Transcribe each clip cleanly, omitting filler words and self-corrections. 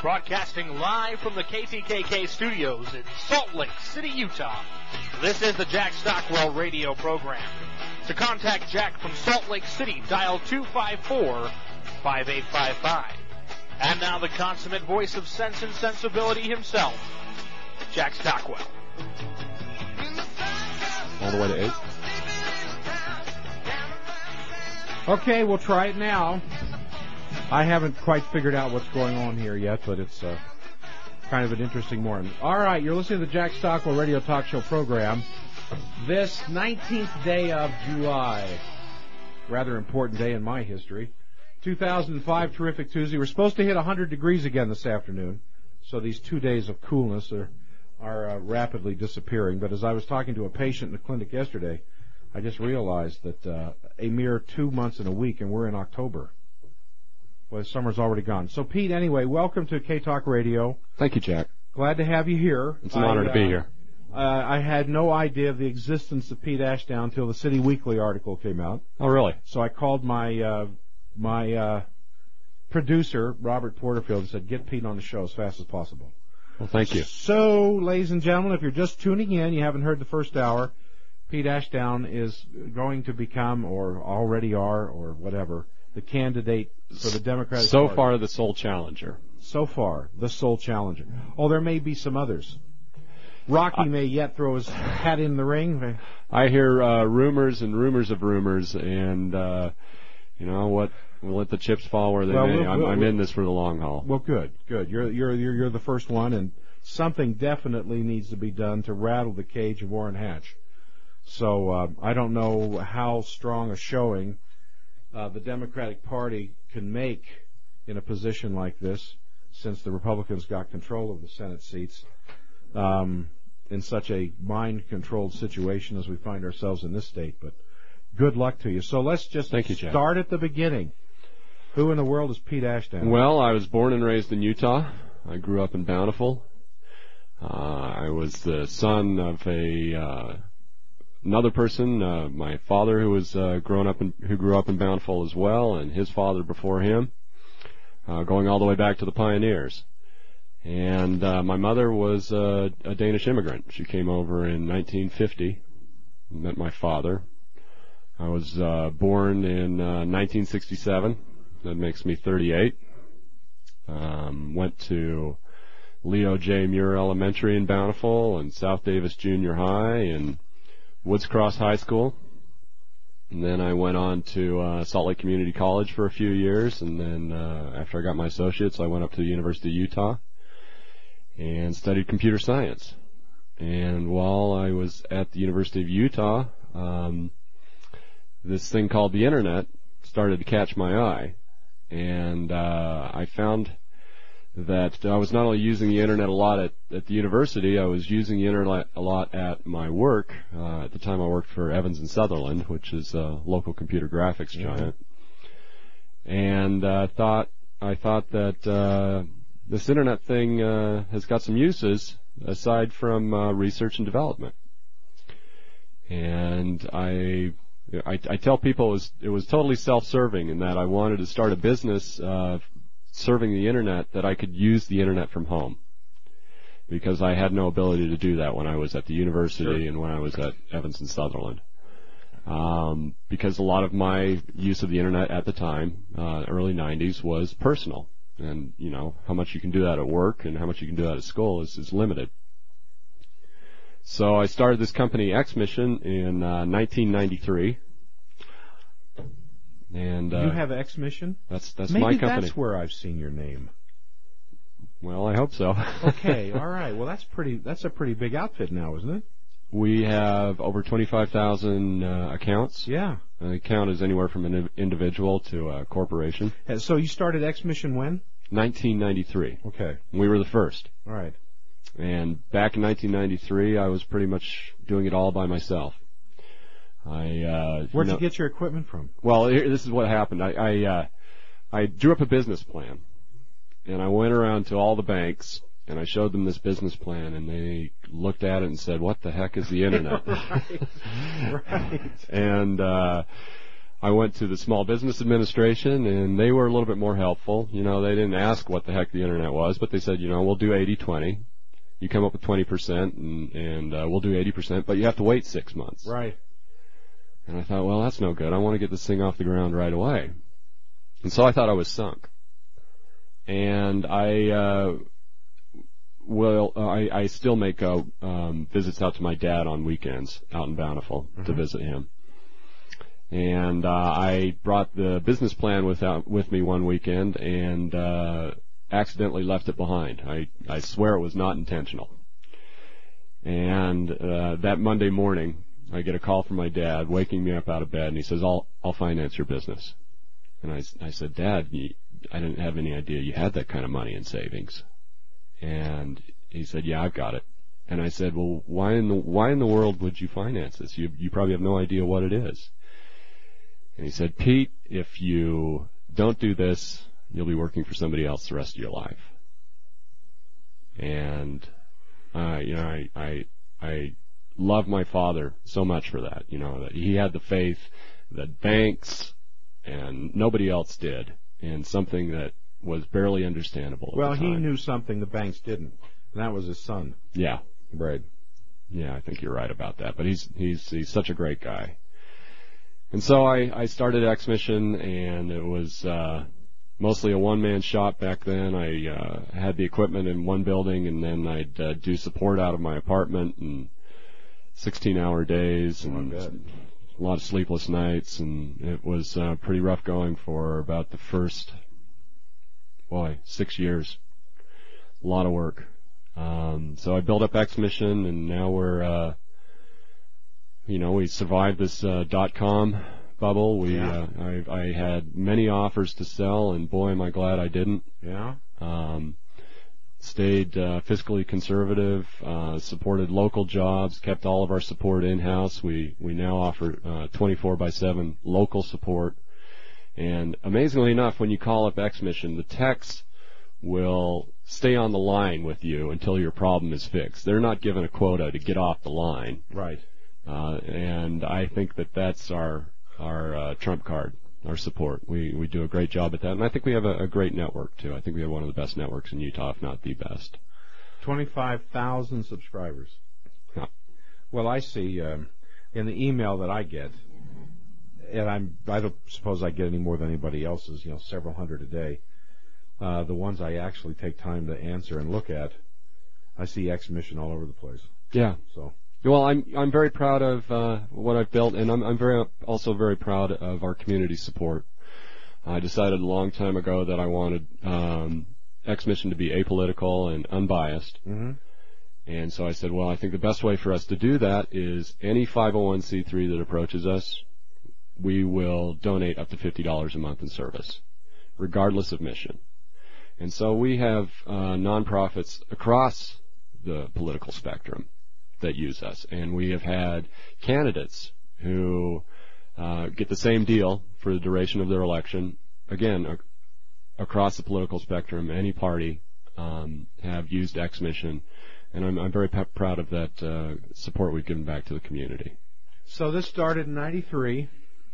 Broadcasting live from the KTKK studios in Salt Lake City, Utah. This is the Jack Stockwell radio program. To contact Jack from Salt Lake City, dial 254-5855. And now the consummate voice of Sense and Sensibility himself, Jack Stockwell. All the way to 8. Okay, we'll try it now. I haven't quite figured out what's going on here yet, but it's kind of an interesting morning. All right, you're listening to the Jack Stockwell Radio Talk Show program. This 19th day of July, rather important day in my history, 2005, terrific Tuesday. We're supposed to hit 100 degrees again this afternoon, so these 2 days of coolness are rapidly disappearing. But as I was talking to a patient in the clinic yesterday, I just realized that a mere 2 months and a week, and we're in October. Well, summer's already gone. So, Pete, anyway, welcome to K-Talk Radio. Thank you, Jack. Glad to have you here. It's an honor to be here. I had no idea of the existence of Pete Ashdown until the City Weekly article came out. Oh, really? So I called my producer, Robert Porterfield, and said, get Pete on the show as fast as possible. Well, thank you. So, ladies and gentlemen, if you're just tuning in, you haven't heard the first hour, Pete Ashdown is going to become, or already are, or whatever, the candidate for the Democratic Party. So far, the sole challenger. So far, the sole challenger. Oh, there may be some others. Rocky may yet throw his hat in the ring. I hear rumors and rumors of rumors, and you know what? We'll let the chips fall where they may. I'm in this for the long haul. Well, good. You're the first one, and something definitely needs to be done to rattle the cage of Orrin Hatch. So I don't know how strong a showing the Democratic Party can make in a position like this, since the Republicans got control of the Senate seats, in such a mind-controlled situation as we find ourselves in this state. But good luck to you. So let's just start at the beginning. Who in the world is Pete Ashdown? Well, I was born and raised in Utah. I grew up in Bountiful. I was the son of another person, my father, who was who grew up in Bountiful as well, and his father before him, going all the way back to the pioneers. And my mother was a Danish immigrant. She came over in 1950, met my father. I was born in 1967. That makes me 38. Went to Leo J. Muir Elementary in Bountiful and South Davis Junior High and Woods Cross High School. And then I went on to Salt Lake Community College for a few years, and then after I got my associates, I went up to the University of Utah and studied computer science. And while I was at the University of Utah, this thing called the Internet started to catch my eye. And I found that I was not only using the Internet a lot at the university, I was using the Internet a lot at my work. At the time I worked for Evans & Sutherland, which is a local computer graphics giant. And I thought that this Internet thing has got some uses aside from research and development. And I tell people it was totally self-serving in that I wanted to start a business serving the Internet that I could use the Internet from home, because I had no ability to do that when I was at the university and when I was at Evans & Sutherland. Because a lot of my use of the Internet at the time, early 90s, was personal. And, you know, how much you can do that at work and how much you can do that at school is limited. So I started this company, X-Mission, in 1993. And you have X-Mission? That's Maybe my company. That's where I've seen your name. Well, I hope so. Okay, all right. Well, that's a pretty big outfit now, isn't it? We have over 25,000 accounts. Yeah. An account is anywhere from an individual to a corporation. And so you started X-Mission when? 1993. Okay. We were the first. All right. And back in 1993, I was pretty much doing it all by myself. Where'd you get your equipment from? Well, this is what happened. I drew up a business plan, and I went around to all the banks, and I showed them this business plan, and they looked at it and said, "What the heck is the Internet?" Right. And I went to the Small Business Administration, and they were a little bit more helpful. They didn't ask what the heck the internet was, but they said, we'll do 80-20. You come up with 20%, and we'll do 80%, but you have to wait 6 months. Right. And I thought, well, that's no good. I want to get this thing off the ground right away. And so I thought I was sunk. And I still make visits out to my dad on weekends out in Bountiful to visit him. And I brought the business plan with me one weekend and accidentally left it behind. I swear it was not intentional. And that Monday morning, I get a call from my dad waking me up out of bed, and he says, I'll finance your business. And I said, Dad, I didn't have any idea you had that kind of money in savings. And he said, yeah, I've got it. And I said, well, why in the world would you finance this? You probably have no idea what it is. And he said, Pete, if you don't do this, you'll be working for somebody else the rest of your life. And I love my father so much for that. That he had the faith that banks and nobody else did, and something that was barely understandable. Well, he knew something the banks didn't, and that was his son. Yeah, right. Yeah, I think you're right about that. But he's such a great guy. And so I started X-Mission, and it was mostly a one-man shop back then. I had the equipment in one building, and then I'd do support out of my apartment, and 16-hour days, and a lot of sleepless nights, and it was pretty rough going for about the first, 6 years. A lot of work. So I built up X-Mission, and now we're, we survived this .com bubble. I had many offers to sell, and boy, am I glad I didn't. Yeah. Stayed fiscally conservative, supported local jobs, kept all of our support in-house. We now offer 24/7 local support. And amazingly enough, when you call up X-Mission, the techs will stay on the line with you until your problem is fixed. They're not given a quota to get off the line. Right. And I think that's our trump card. Our support. We do a great job at that, and I think we have a great network too. I think we have one of the best networks in Utah, if not the best. 25,000 subscribers. Yeah. Well, I see in the email that I get, and I don't suppose I get any more than anybody else's, several hundred a day. The ones I actually take time to answer and look at, I see X-Mission all over the place. Yeah. So. Well, I'm very proud of what I've built, and I'm also very proud of our community support. I decided a long time ago that I wanted X-Mission to be apolitical and unbiased, and so I said, well, I think the best way for us to do that is any 501c3 that approaches us, we will donate up to $50 a month in service, regardless of mission. And so we have nonprofits across the political spectrum that use us, and we have had candidates who get the same deal for the duration of their election. Again, across the political spectrum, any party have used X-Mission, and I'm very proud of that support we've given back to the community. So this started in '93.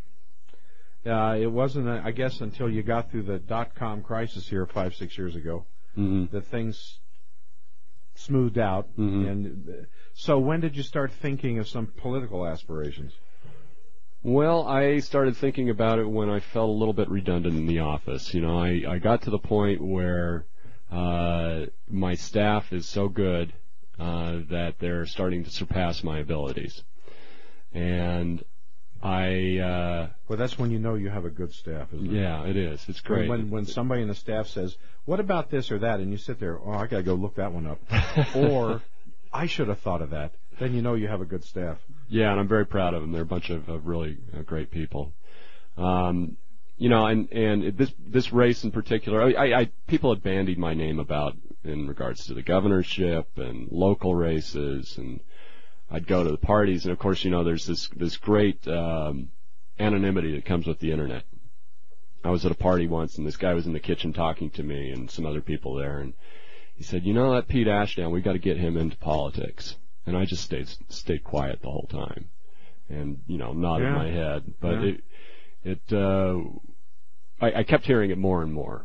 It wasn't, I guess, until you got through the .com crisis here 5-6 years ago that things smoothed out. And so when did you start thinking of some political aspirations? Well, I started thinking about it when I felt a little bit redundant in the office. I got to the point where my staff is so good that they're starting to surpass my abilities. And well, that's when you know you have a good staff, isn't it? Yeah, it is. It's great. When somebody in the staff says, what about this or that? And you sit there, I got to go look that one up. Or, I should have thought of that. Then you know you have a good staff. Yeah, and I'm very proud of them. They're a bunch of really great people. And this race in particular, people had bandied my name about in regards to the governorship and local races, and I'd go to the parties, and of course, there's this great anonymity that comes with the internet. I was at a party once, and this guy was in the kitchen talking to me and some other people there, and he said, that Pete Ashdown, we got to get him into politics. And I just stayed quiet the whole time, and nodded my head. But I kept hearing it more and more.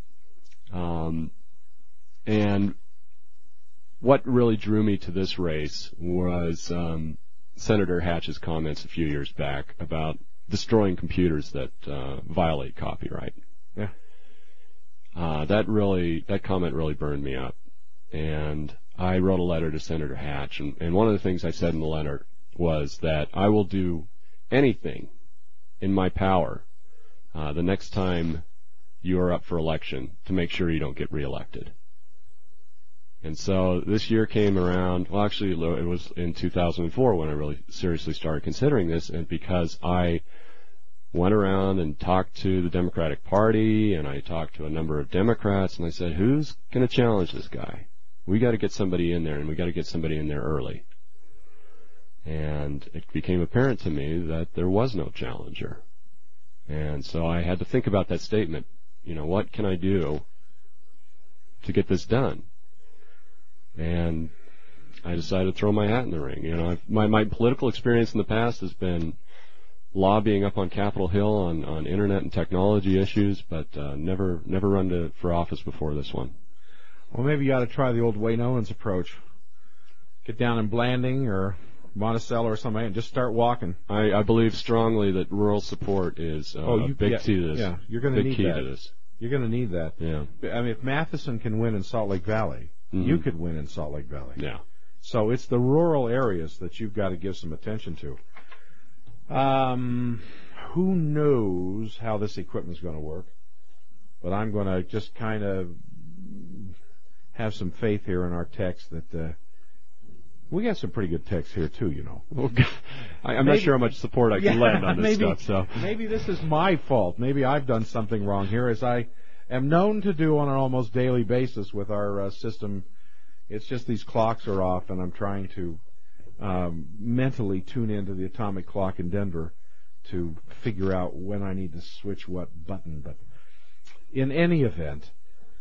And what really drew me to this race was Senator Hatch's comments a few years back about destroying computers that violate copyright. Yeah. That comment really burned me up. And I wrote a letter to Senator Hatch, and one of the things I said in the letter was that I will do anything in my power the next time you are up for election to make sure you don't get reelected. And so this year came around, well actually it was in 2004 when I really seriously started considering this, and because I went around and talked to the Democratic Party, and I talked to a number of Democrats, and I said, who's going to challenge this guy? We got to get somebody in there, and we got to get somebody in there early. And it became apparent to me that there was no challenger. And so I had to think about that statement. You know, what can I do to get this done? And I decided to throw my hat in the ring. You know, my political experience in the past has been lobbying up on Capitol Hill on internet and technology issues, but never run for office before this one. Well, maybe you ought to try the old Wayne Owens approach. Get down in Blanding or Monticello or something and just start walking. I believe strongly that rural support is a big key to this. Yeah, you're going to need that. To this. You're going to need that. Yeah. I mean, if Matheson can win in Salt Lake Valley, you could win in Salt Lake Valley. Yeah. So it's the rural areas that you've got to give some attention to. Who knows how this equipment's going to work? But I'm going to just kind of have some faith here in our text that we got some pretty good text here too, you know. Well, I'm not sure how much support I can lend on this stuff. So maybe this is my fault. Maybe I've done something wrong here, as I am known to do on an almost daily basis with our system. It's just these clocks are off, and I'm trying to mentally tune into the atomic clock in Denver to figure out when I need to switch what button. But in any event,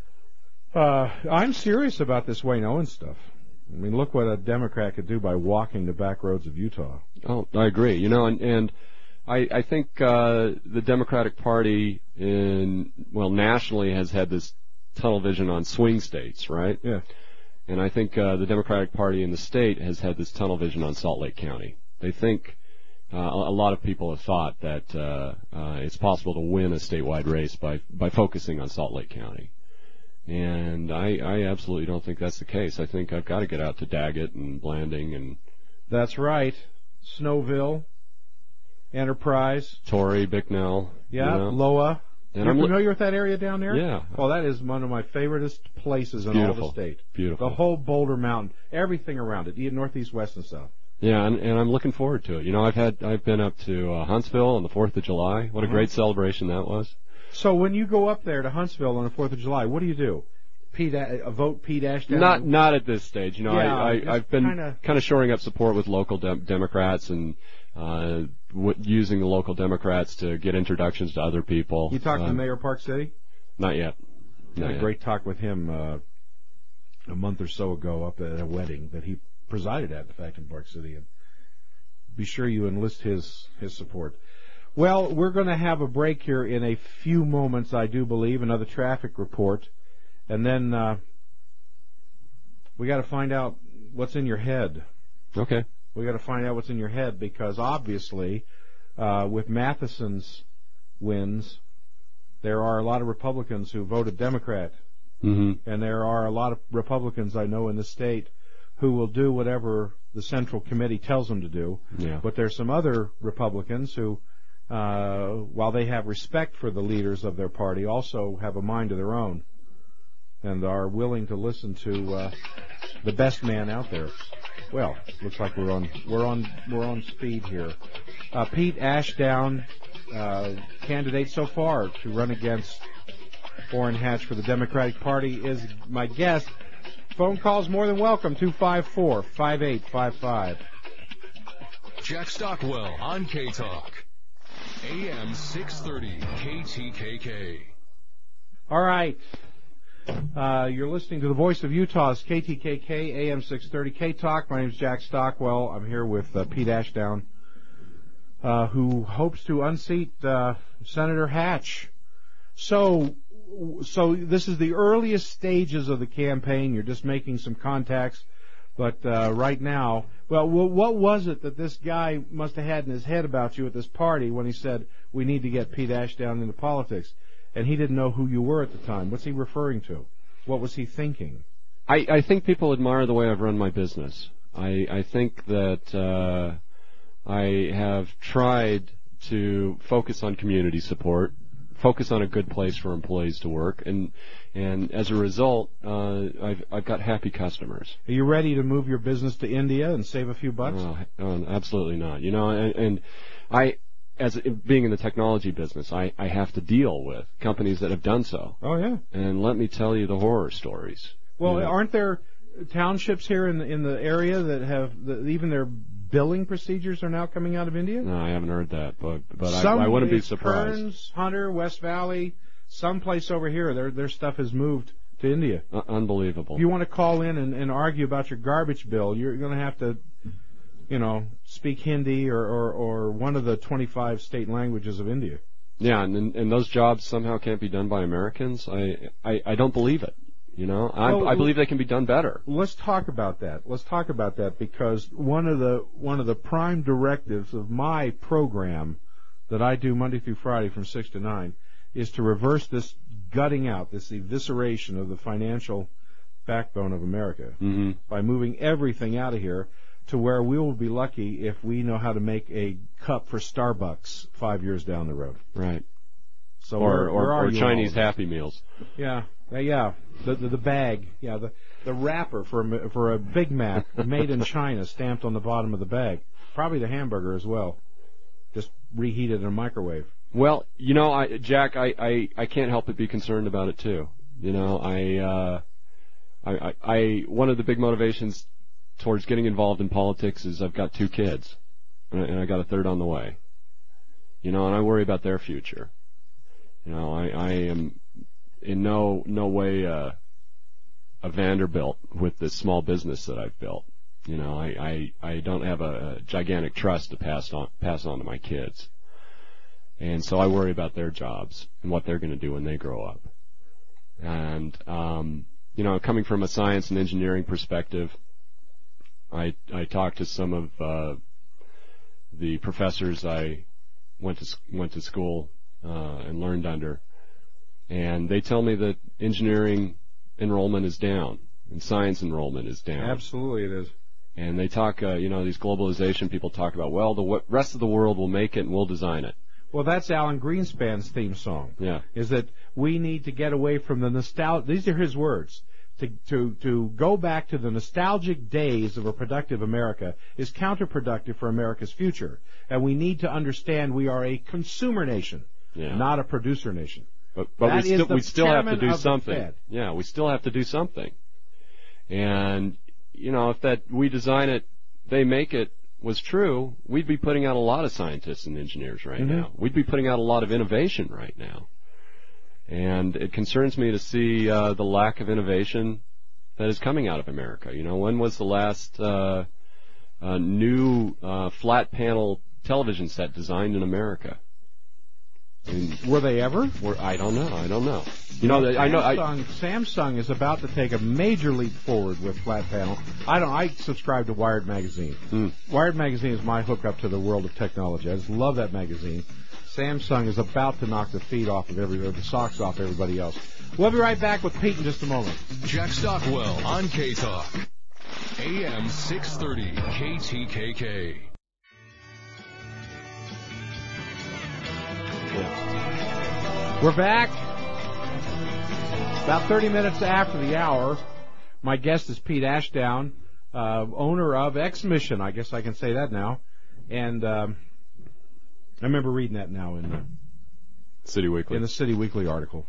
I'm serious about this Wayne Owens stuff. I mean, look what a Democrat could do by walking the back roads of Utah. Oh, I agree. You know, and I think the Democratic Party nationally has had this tunnel vision on swing states, right? Yeah. And I think the Democratic Party in the state has had this tunnel vision on Salt Lake County. They think a lot of people have thought that it's possible to win a statewide race by focusing on Salt Lake County. And I absolutely don't think that's the case. I think I've got to get out to Daggett and Blanding and... That's right. Snowville, Enterprise. Torrey, Bicknell. Yeah, you know. Loa. And You're familiar with that area down there? Yeah. Well, that is one of my favoriteest places in all the state. Beautiful. The whole Boulder Mountain, everything around it, northeast, west, and south. Yeah, and I'm looking forward to it. You know, I've been up to Huntsville on the 4th of July. What a great celebration that was. So when you go up there to Huntsville on the 4th of July, what do you do? Vote Pete Ashdown? Not at this stage. You know, yeah, I've been kind of shoring up support with local Democrats and using the local Democrats to get introductions to other people. You talked to Mayor Park City? Not yet. I had a great talk with him a month or so ago up at a wedding that he presided at, in fact, in Park City. And be sure you enlist his support. Well, we're going to have a break here in a few moments, I do believe, another traffic report. And then we got to find out what's in your head. Okay. We got to find out what's in your head because obviously, with Matheson's wins, there are a lot of Republicans who voted Democrat, and there are a lot of Republicans I know in the state who will do whatever the Central Committee tells them to do. Yeah. But there's some other Republicans who, while they have respect for the leaders of their party, also have a mind of their own and are willing to listen to the best man out there. Well, looks like we're on speed here. Pete Ashdown, candidate so far to run against Orrin Hatch for the Democratic Party, is my guest. Phone calls more than welcome. 254-5855. Jack Stockwell on K-Talk. AM 630 KTKK. All right. You're listening to the Voice of Utah's KTKK, AM 630 K-Talk. My name is Jack Stockwell. I'm here with Pete Ashdown, who hopes to unseat Senator Hatch. So this is the earliest stages of the campaign. You're just making some contacts. But right now, well, what was it that this guy must have had in his head about you at this party when he said, we need to get Pete Ashdown into politics? And he didn't know who you were at the time. What's he referring to? What was he thinking? I think people admire the way I've run my business. I think that I have tried to focus on community support, focus on a good place for employees to work, and as a result, I've got happy customers. Are you ready to move your business to India and save a few bucks? Oh, absolutely not. You know, and I, as being in the technology business, I have to deal with companies that have done so. Oh yeah. And let me tell you the horror stories. Well, you know? Aren't there townships here in the area that have even their billing procedures are now coming out of India? No, I haven't heard that, but I wouldn't be surprised. Kearns, Hunter, West Valley, someplace over here, their stuff has moved to India. Unbelievable. If you want to call in and argue about your garbage bill, you're going to have to, speak Hindi or one of the 25 state languages of India. Yeah, and those jobs somehow can't be done by Americans. I don't believe it. You know, I believe they can be done better. Let's talk about that. Let's talk about that because one of the prime directives of my program that I do Monday through Friday from 6 to 9 is to reverse this gutting out, this evisceration of the financial backbone of America by moving everything out of here to where we will be lucky if we know how to make a cup for Starbucks 5 years down the road. Right. So or Chinese Happy Meals. Yeah. The bag, the wrapper for a Big Mac made in China stamped on the bottom of the bag. Probably the hamburger as well, just reheated in a microwave. Well, Jack, I can't help but be concerned about it too. You know, I one of the big motivations towards getting involved in politics is I've got 2 kids, and I got a third on the way. You know, and I worry about their future. You know, I am in no way a Vanderbilt with this small business that I've built. You know, I don't have a gigantic trust to pass on to my kids. And so I worry about their jobs and what they're going to do when they grow up. And, coming from a science and engineering perspective, I talked to some of the professors I went to school and learned under, and they tell me that engineering enrollment is down and science enrollment is down. Absolutely, it is. And they talk, these globalization people talk about, well, the rest of the world will make it and we'll design it. Well, that's Alan Greenspan's theme song. Yeah. Is that we need to get away from the nostalgia. These are his words. To go back to the nostalgic days of a productive America is counterproductive for America's future. And we need to understand we are a consumer nation, not a producer nation. But we still have to do something. Yeah, we still have to do something. And, if that we design it, they make it was true, we'd be putting out a lot of scientists and engineers right now. We'd be putting out a lot of innovation right now. And it concerns me to see the lack of innovation that is coming out of America. When was the last new flat panel television set designed in America? I mean, were they ever? I don't know. Samsung is about to take a major leap forward with flat panel. I subscribe to Wired magazine. Wired magazine is my hookup to the world of technology. I just love that magazine. Samsung is about to knock the the socks off everybody else. We'll be right back with Pete in just a moment. Jack Stockwell on K-Talk. AM 630 KTKK. We're back. About 30 minutes after the hour. My guest is Pete Ashdown, owner of X-Mission. I guess I can say that now. And I remember reading that now in the City Weekly. In the City Weekly article.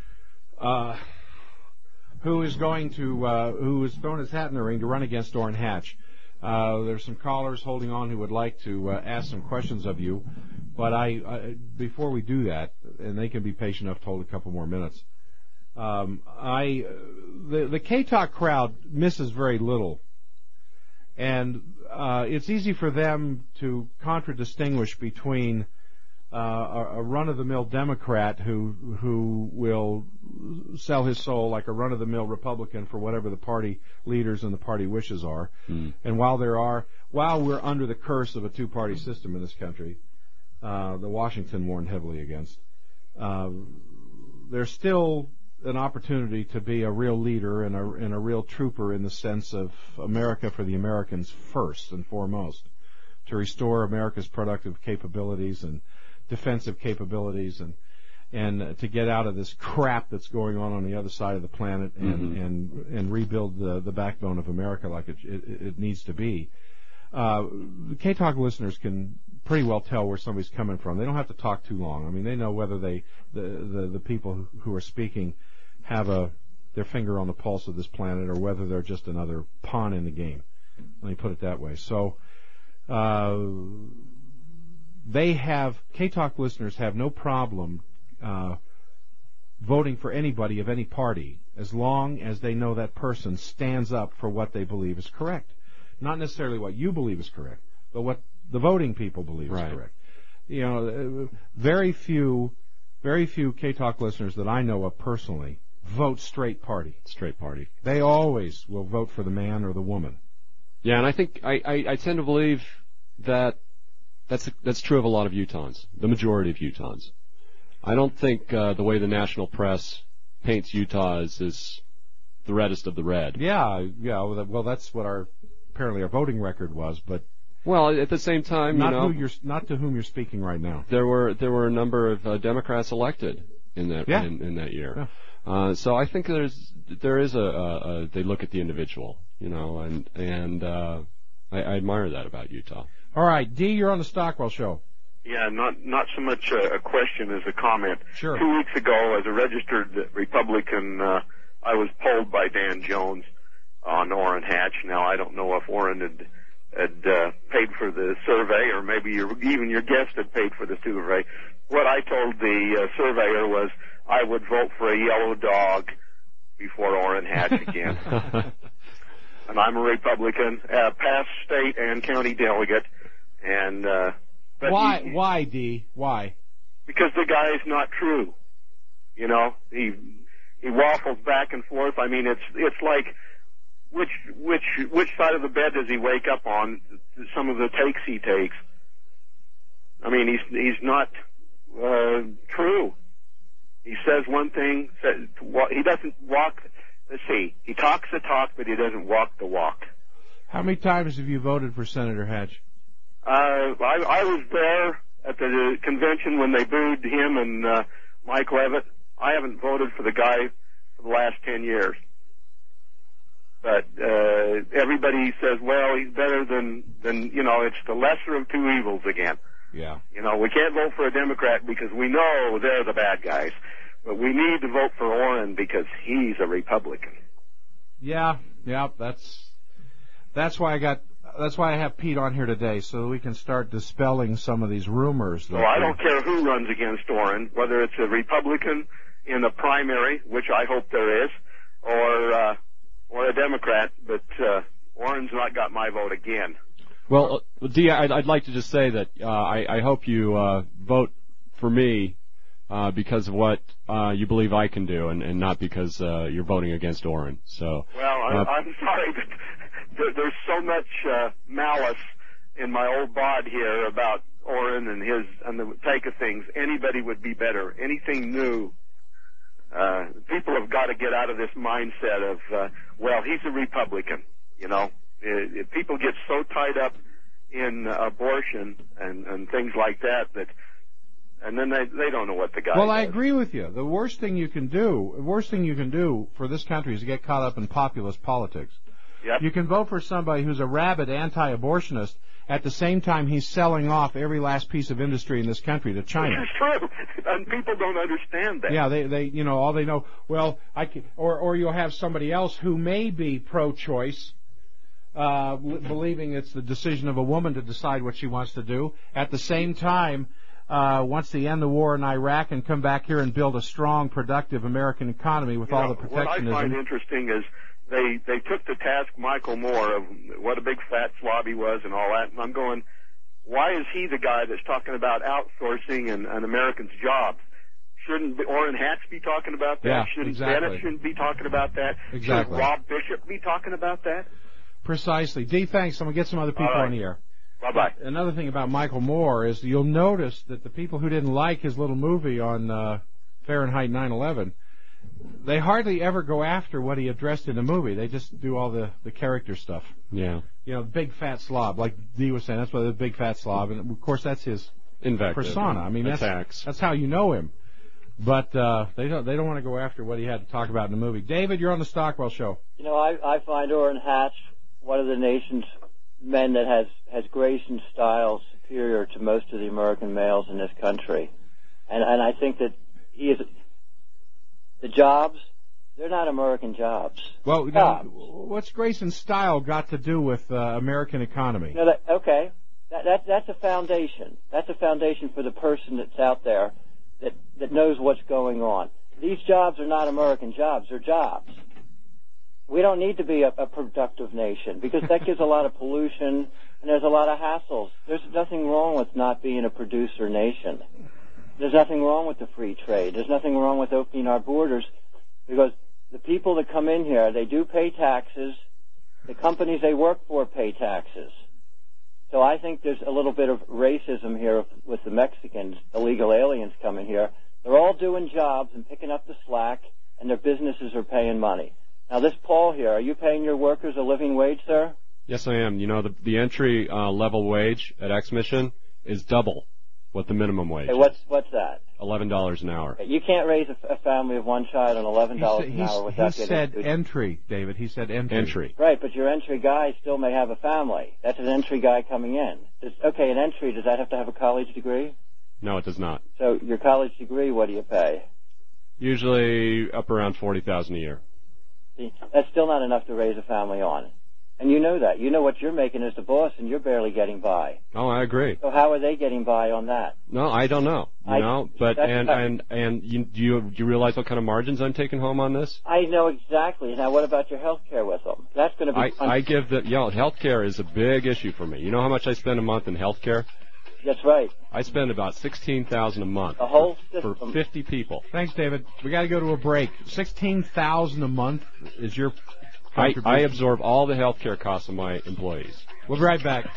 Who is throwing his hat in the ring to run against Orrin Hatch. There's some callers holding on who would like to ask some questions of you. But before we do that, and they can be patient enough to hold a couple more minutes, the K-Talk crowd misses very little. And it's easy for them to contradistinguish between a run-of-the-mill Democrat who will sell his soul like a run-of-the-mill Republican for whatever the party leaders and the party wishes are. And while we're under the curse of a two-party system in this country, the Washington warned heavily against, there's still an opportunity to be a real leader and a real trooper in the sense of America for the Americans first and foremost, to restore America's productive capabilities and defensive capabilities and to get out of this crap that's going on the other side of the planet and rebuild the backbone of America like it needs to be. The K-Talk listeners can pretty well tell where somebody's coming from. They don't have to talk too long. I mean, they know whether the people who are speaking have their finger on the pulse of this planet or whether they're just another pawn in the game. Let me put it that way. So K-Talk listeners have no problem voting for anybody of any party as long as they know that person stands up for what they believe is correct. Not necessarily what you believe is correct, but what the voting people believe is correct. You know, very few K-Talk listeners that I know of personally vote straight party. Straight party. They always will vote for the man or the woman. Yeah, and I think I tend to believe that that's true of a lot of Utahns, the majority of Utahns. I don't think the way the national press paints Utah is the reddest of the red. Yeah. Well, that's what apparently our voting record was, but well, at the same time, not to whom you're speaking right now. There were a number of Democrats elected in that in that year. Yeah. So I think there is a they look at the individual, you know, and I admire that about Utah. All right, D, you're on the Stockwell Show. Yeah, not so much a question as a comment. Sure. 2 weeks ago, as a registered Republican, I was polled by Dan Jones on Orrin Hatch. Now, I don't know if Orrin had paid for the survey, or maybe even your guest had paid for the survey. What I told the surveyor was I would vote for a yellow dog before Orrin Hatch again. And I'm a Republican, past state and county delegate, and why, D? Why? Because the guy is not true. You know, he waffles back and forth. I mean, it's like which side of the bed does he wake up on? Some of the takes he takes. I mean, he's not true. He says one thing. He doesn't walk. Let's see. He talks the talk, but he doesn't walk the walk. How many times have you voted for Senator Hatch? I was there at the convention when they booed him and Mike Leavitt. I haven't voted for the guy for the last 10 years. But everybody says, well, he's better than you know, it's the lesser of two evils again. Yeah. You know, we can't vote for a Democrat because we know they're the bad guys. But we need to vote for Orrin because he's a Republican. Yeah, that's why I have Pete on here today, so we can start dispelling some of these rumors. Well, I don't care who runs against Orrin, whether it's a Republican in a primary, which I hope there is, or a Democrat, but Orrin's not got my vote again. Well, Dee, I'd like to just say that I hope you vote for me because of what you believe I can do, and not because you're voting against Orrin. So. Well, I'm sorry, but there's so much malice in my old bod here about Orrin and the take of things. Anybody would be better. Anything new. People have got to get out of this mindset of, well, he's a Republican. You know, people get so tied up in abortion and things like that, and then they don't know what the guy. Well, does. I agree with you. The worst thing you can do for this country is to get caught up in populist politics. Yep. You can vote for somebody who's a rabid anti-abortionist. At the same time, he's selling off every last piece of industry in this country to China. It's true, and people don't understand that. Yeah, they you know, all they know. Well, or you'll have somebody else who may be pro-choice, believing it's the decision of a woman to decide what she wants to do. At the same time, wants to end the war in Iraq and come back here and build a strong, productive American economy with all the protectionism. What I find interesting is they took to task Michael Moore of what a big fat slob he was and all that, and I'm going, why is he the guy that's talking about outsourcing and Americans' jobs? Shouldn't Orrin Hatch be talking about that? Yeah, Shouldn't exactly. Bennett shouldn't be talking about that? Exactly. Should Rob Bishop be talking about that? Precisely. Dee, thanks. I'm going to get some other people on the air. Bye-bye. Another thing about Michael Moore is you'll notice that the people who didn't like his little movie on Fahrenheit 9/11, they hardly ever go after what he addressed in the movie. They just do all the character stuff. Yeah. You know, big fat slob, like Dee was saying. That's why the big fat slob, and of course that's his Invective. persona. I mean, that's how you know him. But they don't want to go after what he had to talk about in the movie. David, you're on the Stockwell Show. You know, I find Orrin Hatch one of the nation's men that has grace and style superior to most of the American males in this country. And I think that he is, the jobs, they're not American jobs. Well, now, what's grace and style got to do with American economy? You know, that's a foundation. That's a foundation for the person that's out there that knows what's going on. These jobs are not American jobs. They're jobs. We don't need to be a productive nation because that gives a lot of pollution and there's a lot of hassles. There's nothing wrong with not being a producer nation. There's nothing wrong with the free trade. There's nothing wrong with opening our borders because the people that come in here, they do pay taxes. The companies they work for pay taxes. So I think there's a little bit of racism here with the Mexicans, illegal aliens coming here. They're all doing jobs and picking up the slack, and their businesses are paying money. Now, this Paul here, are you paying your workers a living wage, sir? Yes, I am. You know, the entry level wage at X-Mission is double what the minimum wage. Hey, what's that? $11 an hour. You can't raise a family of one child on $11 an hour without getting... He said entry, David. He said entry. Entry. Right, but your entry guy still may have a family. That's an entry guy coming in. Okay, an entry, does that have to have a college degree? No, it does not. So your college degree, what do you pay? Usually up around $40,000 a year. See, that's still not enough to raise a family on. And you know that. You know what you're making as the boss, and you're barely getting by. Oh, I agree. So how are they getting by on that? No, I don't know. But do you realize what kind of margins I'm taking home on this? I know exactly. Now, what about your health care with them? That's going to be. I give health care is a big issue for me. You know how much I spend a month in health care? That's right. I spend about $16,000 a month. The whole system. For 50 people. Thanks, David. We got to go to a break. $16,000 a month is your. I absorb all the health care costs of my employees. We'll be right back.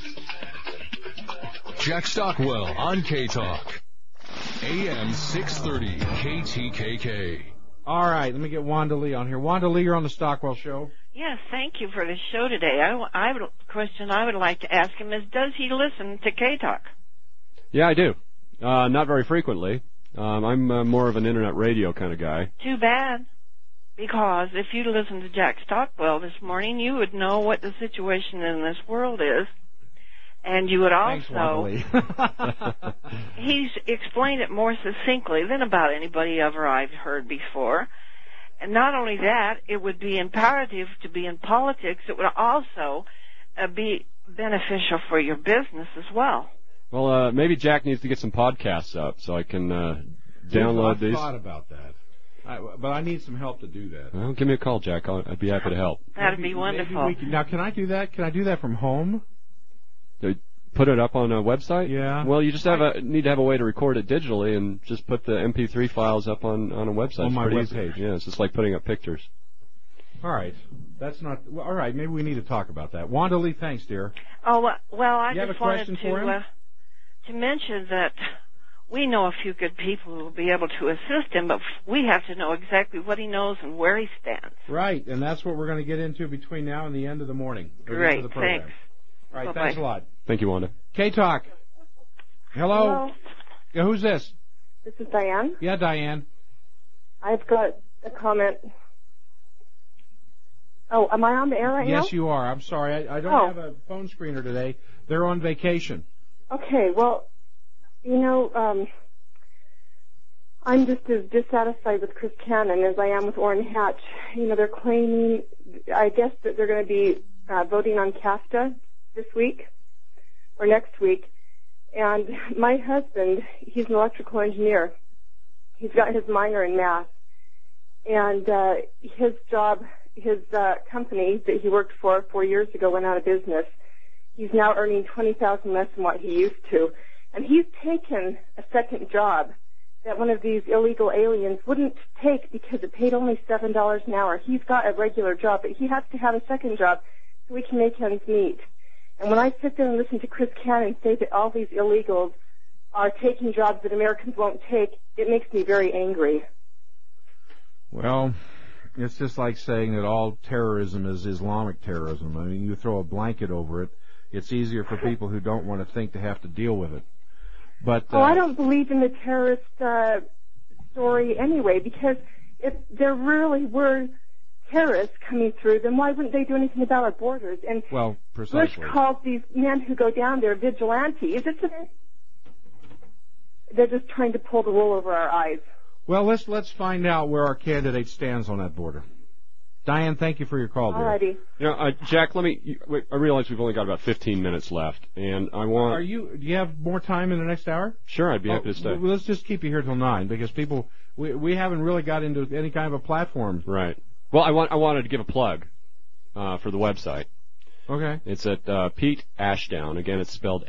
Jack Stockwell on K-Talk. AM 630 KTKK. All right, let me get Wanda Lee on here. Wanda Lee, you're on the Stockwell Show. Yes, thank you for the show today. Question I would like to ask him is, does he listen to K-Talk? Yeah, I do. Not very frequently. I'm more of an internet radio kind of guy. Too bad. Because if you listened to Jack Stockwell this morning, you would know what the situation in this world is. And you would also... He's explained it more succinctly than about anybody ever I've heard before. And not only that, it would be imperative to be in politics. It would also be beneficial for your business as well. Well, maybe Jack needs to get some podcasts up so I can download these. I've thought about that. But I need some help to do that. Well, give me a call, Jack. I'd be happy to help. That'd be wonderful. Now, can I do that? Can I do that from home? Put it up on a website? Yeah. Well, you just need to have a way to record it digitally and just put the MP3 files up on a website. On my webpage. Yeah, it's just like putting up pictures. All right. That's not... Well, all right, maybe we need to talk about that. Wanda Lee, thanks, dear. Oh, well, I you just wanted to mention that we know a few good people who will be able to assist him, but we have to know exactly what he knows and where he stands. Right, and that's what we're going to get into between now and the end of the morning. Great, thanks. All right, Bye-bye. Thanks a lot. Thank you, Wanda. K-Talk. Hello? Yeah, who's this? This is Diane. Yeah, Diane. I've got a comment. Oh, am I on the air right now? Yes, you are. I'm sorry. I don't have a phone screener today. They're on vacation. Okay, well, you know, I'm just as dissatisfied with Chris Cannon as I am with Orrin Hatch. You know, they're claiming, I guess, that they're going to be voting on CAFTA this week or next week. And my husband, he's an electrical engineer. He's got his minor in math. And his job, his company that he worked for 4 years ago went out of business. He's now earning $20,000 less than what he used to. And he's taken a second job that one of these illegal aliens wouldn't take because it paid only $7 an hour. He's got a regular job, but he has to have a second job so he can make ends meet. And when I sit there and listen to Chris Cannon say that all these illegals are taking jobs that Americans won't take, it makes me very angry. Well, it's just like saying that all terrorism is Islamic terrorism. I mean, you throw a blanket over it. It's easier for people who don't want to think to have to deal with it. But I don't believe in the terrorist story anyway, because if there really were terrorists coming through, then why wouldn't they do anything about our borders? And well, precisely. Bush calls these men who go down there vigilantes. They're just trying to pull the wool over our eyes. Well, let's find out where our candidate stands on that border. Diane, thank you for your call, dear. Alrighty. You know, Jack, I realize we've only got about 15 minutes left, and I want... Do you have more time in the next hour? Sure, I'd be happy to stay. Well, let's just keep you here till 9, because we haven't really got into any kind of a platform. Right. Well, I wanted to give a plug for the website. Okay. It's at Pete Ashdown. Again, it's spelled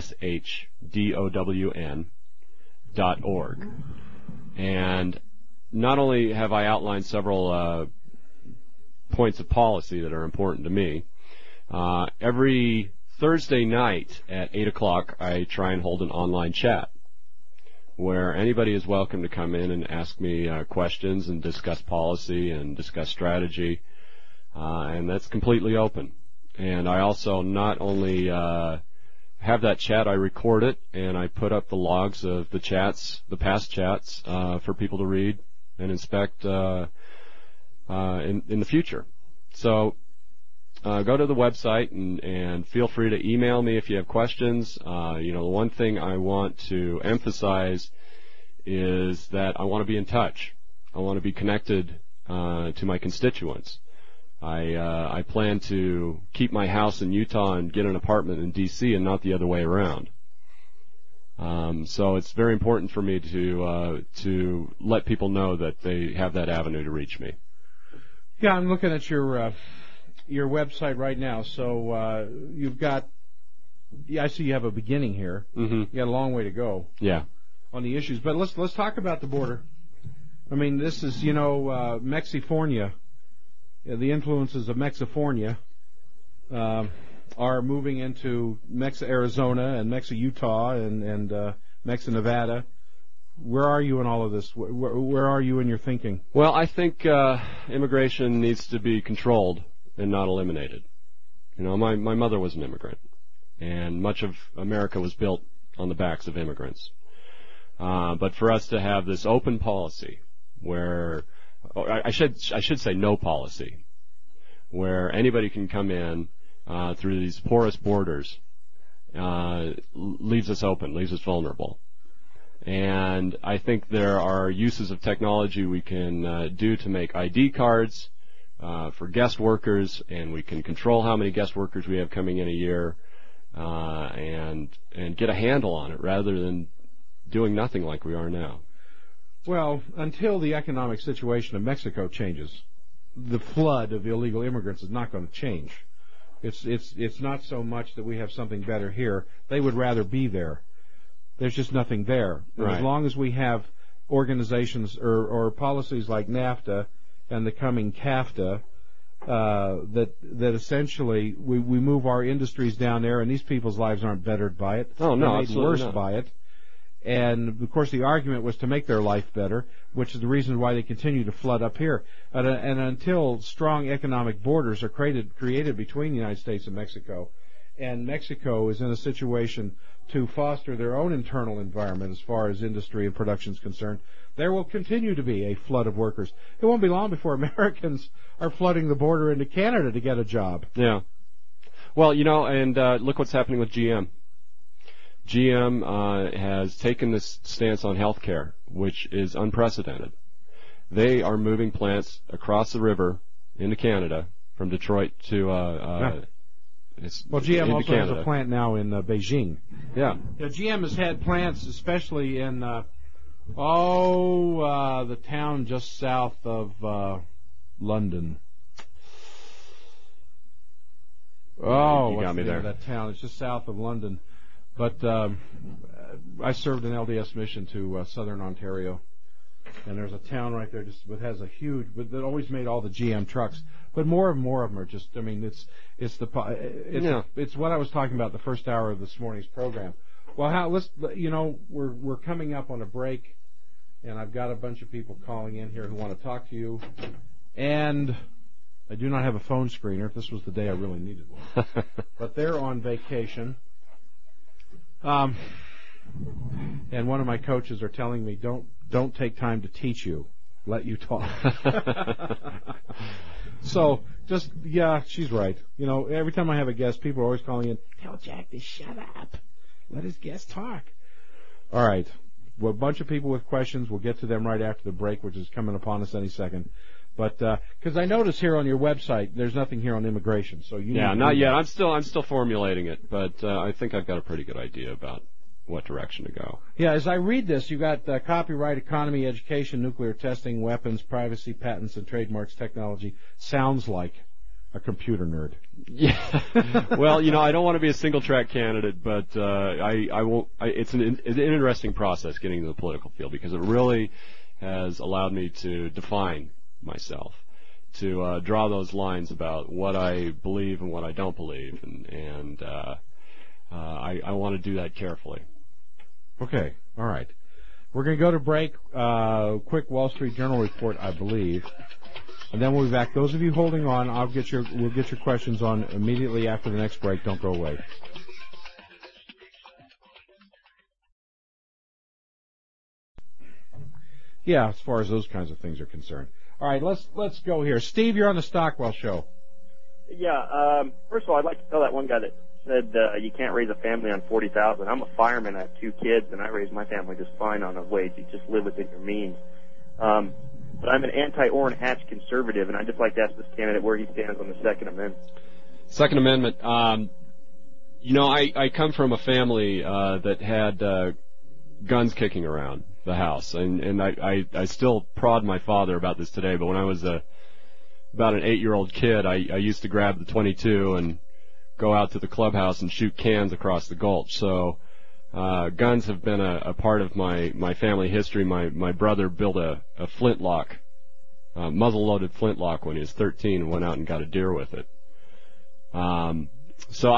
ASHDOWN.org. And not only have I outlined several points of policy that are important to me, every Thursday night at 8 o'clock I try and hold an online chat where anybody is welcome to come in and ask me questions and discuss policy and discuss strategy, and that's completely open. And I also not only have that chat, I record it, and I put up the logs of the chats, the past chats, for people to read and inspect in the future. So go to the website and feel free to email me if you have questions. The one thing I want to emphasize is that I want to be in touch. I want to be connected to my constituents. I plan to keep my house in Utah and get an apartment in D.C. and not the other way around. So it's very important for me to let people know that they have that avenue to reach me. Yeah, I'm looking at your website right now. So you've got, I see you have a beginning here. Mm-hmm. You got a long way to go. Yeah. On the issues, but let's talk about the border. I mean, this is Mexifornia. The influences of Mexifornia are moving into Arizona and Utah and Nevada. Where are you in all of this? Where are you in your thinking? Well, I think immigration needs to be controlled and not eliminated. My mother was an immigrant, and much of America was built on the backs of immigrants. But for us to have this open policy where I should say no policy, where anybody can come in through these porous borders, leaves us open, leaves us vulnerable. And I think there are uses of technology we can do to make ID cards for guest workers, and we can control how many guest workers we have coming in a year, and get a handle on it rather than doing nothing like we are now. Well, until the economic situation of Mexico changes, the flood of illegal immigrants is not going to change. It's not so much that we have something better here. They would rather be there. There's just nothing there. Right. As long as we have organizations or policies like NAFTA and the coming CAFTA, that essentially we move our industries down there, and these people's lives aren't bettered by it. Oh, no, they're made worse not. by it. And, of course, the argument was to make their life better, which is the reason why they continue to flood up here. And until strong economic borders are created between the United States and Mexico is in a situation to foster their own internal environment as far as industry and production is concerned, there will continue to be a flood of workers. It won't be long before Americans are flooding the border into Canada to get a job. Yeah. Well, and look what's happening with GM. GM has taken this stance on healthcare, which is unprecedented. They are moving plants across the river into Canada from Detroit to Well, GM also has a plant now in Beijing. Yeah. GM has had plants, especially in the town just south of London. Oh, you got me there. That town? It's just south of London. But I served an LDS mission to southern Ontario, and there's a town right there just that has a huge, but that always made all the GM trucks. But more and more of them are just. I mean, it's what I was talking about the first hour of this morning's program. Well, we're coming up on a break, and I've got a bunch of people calling in here who want to talk to you, and I do not have a phone screener. If this was the day I really needed one, but they're on vacation. And one of my coaches are telling me, don't take time to teach you, let you talk. So she's right. Every time I have a guest, people are always calling in, tell Jack to shut up, let his guest talk. All right, well, a bunch of people with questions. We'll get to them right after the break, which is coming upon us any second. But because I notice here on your website, there's nothing here on immigration. So not yet. I'm still formulating it, but I think I've got a pretty good idea about what direction to go. Yeah, as I read this, you got copyright, economy, education, nuclear testing, weapons, privacy, patents, and trademarks, technology. Sounds like a computer nerd. Yeah. Well, I don't want to be a single track candidate, but I won't. It's an interesting process getting into the political field because it really has allowed me to define myself, to draw those lines about what I believe and what I don't believe, and I want to do that carefully. Okay, all right. We're going to go to break. Quick Wall Street Journal report, I believe, and then we'll be back. Those of you holding on, we'll get your questions on immediately after the next break. Don't go away. Yeah, as far as those kinds of things are concerned. All right, let's go here. Steve, you're on the Stockwell Show. Yeah. First of all, I'd like to tell that one guy that said you can't raise a family on $40,000. I'm a fireman. I have 2 kids, and I raise my family just fine on a wage. You just live within your means. But I'm an anti-Orrin Hatch conservative, and I'd just like to ask this candidate where he stands on the Second Amendment. Second Amendment. I come from a family that had guns kicking around the house, and I still prod my father about this today, but when I was about an 8-year-old kid, I used to grab the .22 and go out to the clubhouse and shoot cans across the gulch. So guns have been a part of my family history. My brother built a flintlock, muzzle-loaded flintlock when he was 13 and went out and got a deer with it. So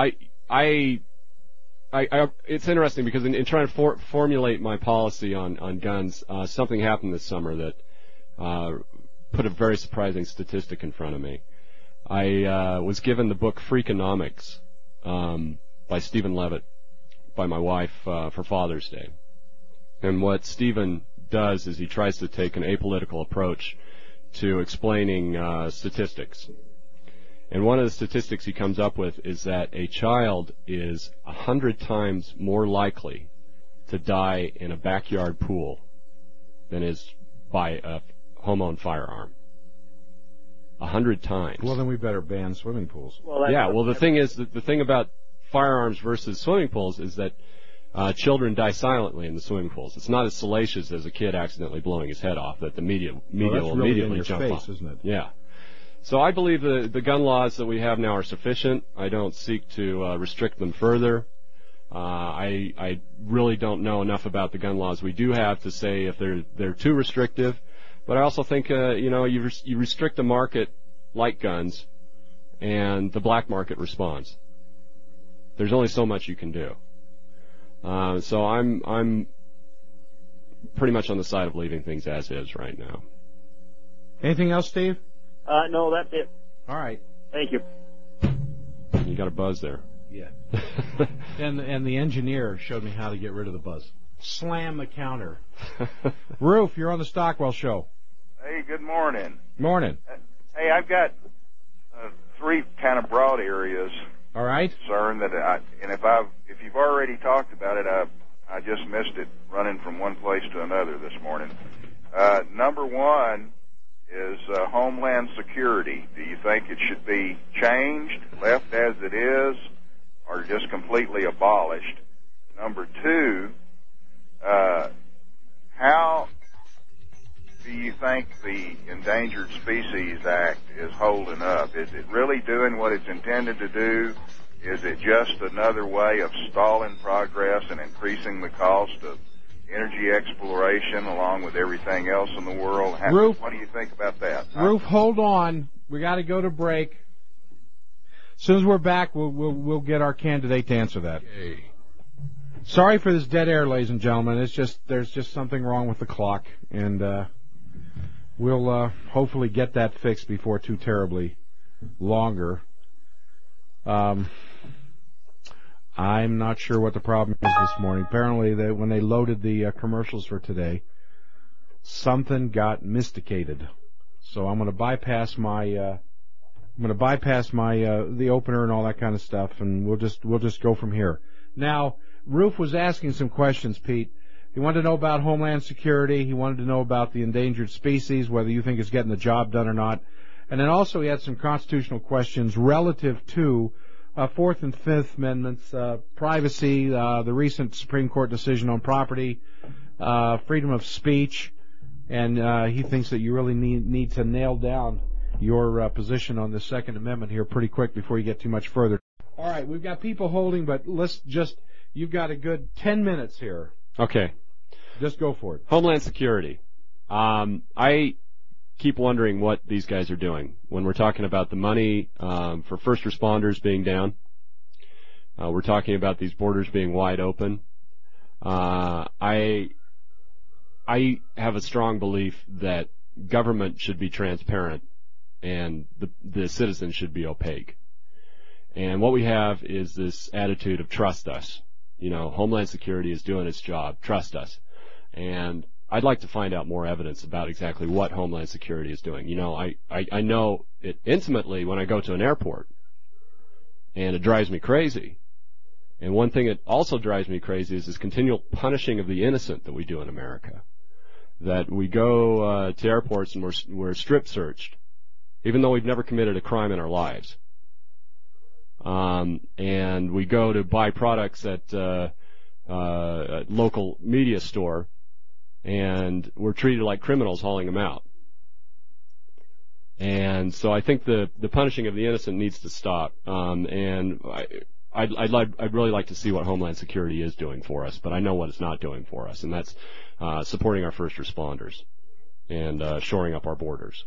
it's interesting because in trying to formulate my policy on guns, something happened this summer that put a very surprising statistic in front of me. I was given the book Freakonomics by Stephen Levitt by my wife for Father's Day. And what Stephen does is he tries to take an apolitical approach to explaining statistics. And one of the statistics he comes up with is that a child is 100 times more likely to die in a backyard pool than is by a home-owned firearm. 100 times. Well, then we better ban swimming pools. Well, the thing is, the thing about firearms versus swimming pools is that children die silently in the swimming pools. It's not as salacious as a kid accidentally blowing his head off that the media will immediately jump on. Isn't it? Yeah. So I believe the gun laws that we have now are sufficient. I don't seek to restrict them further. I really don't know enough about the gun laws we do have to say if they're too restrictive. But I also think you restrict a market like guns, and the black market responds. There's only so much you can do. So I'm pretty much on the side of leaving things as is right now. Anything else, Steve? No, that's it. All right. Thank you. You got a buzz there. Yeah. and the engineer showed me how to get rid of the buzz. Slam the counter. Roof, you're on the Stockwell Show. Hey, good morning. Morning. Hey, I've got 3 kind of broad areas. All right. Concern that if you've already talked about it, I just missed it running from one place to another this morning. Number 1 is Homeland Security. Do you think it should be changed, left as it is, are just completely abolished? Number two, how do you think the Endangered Species Act is holding up? Is it really doing what it's intended to do? Is it just another way of stalling progress and increasing the cost of energy exploration along with everything else in the world? Roof, what do you think about that? Roof, hold on. We got to go to break. As soon as we're back, we'll get our candidate to answer that. Okay. Sorry for this dead air, ladies and gentlemen. There's just something wrong with the clock, and we'll hopefully get that fixed before too terribly longer. I'm not sure what the problem is this morning. Apparently, when they loaded the commercials for today, something got mysticated. So I'm going to bypass my the opener and all that kind of stuff, and we'll just go from here. Now, Roof was asking some questions, Pete. He wanted to know about Homeland Security. He wanted to know about the endangered species, whether you think it's getting the job done or not. And then also he had some constitutional questions relative to Fourth and Fifth Amendments, privacy, the recent Supreme Court decision on property, freedom of speech, and he thinks that you really need to nail down your position on the Second Amendment here pretty quick before you get too much further. All right, we've got people holding, but you've got a good 10 minutes here. Okay. Just go for it. Homeland Security. I keep wondering what these guys are doing when we're talking about the money for first responders being down. We're talking about these borders being wide open. I have a strong belief that government should be transparent and the citizens should be opaque. And what we have is this attitude of trust us. You know, Homeland Security is doing its job. Trust us. And I'd like to find out more evidence about exactly what Homeland Security is doing. You know, I know it intimately when I go to an airport, and it drives me crazy. And one thing that also drives me crazy is this continual punishing of the innocent that we do in America. That we go to airports and we're strip searched, even though we've never committed a crime in our lives. And we go to buy products at a local media store, and we're treated like criminals hauling them out. And so I think the punishing of the innocent needs to stop. And I'd really like to see what Homeland Security is doing for us, but I know what it's not doing for us, and that's supporting our first responders and shoring up our borders.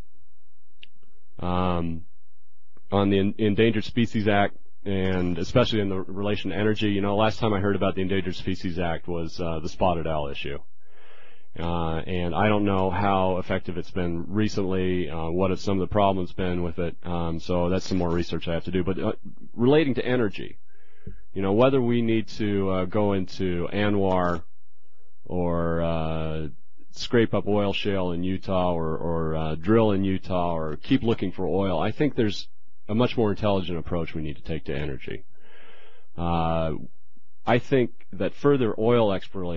On the Endangered Species Act, and especially in the relation to energy, you know, last time I heard about the Endangered Species Act was the spotted owl issue. And I don't know how effective it's been recently, what have some of the problems been with it, so that's some more research I have to do. But relating to energy, you know, whether we need to go into ANWR or scrape up oil shale in Utah or drill in Utah or keep looking for oil, I think there's a much more intelligent approach we need to take to energy. I think that further oil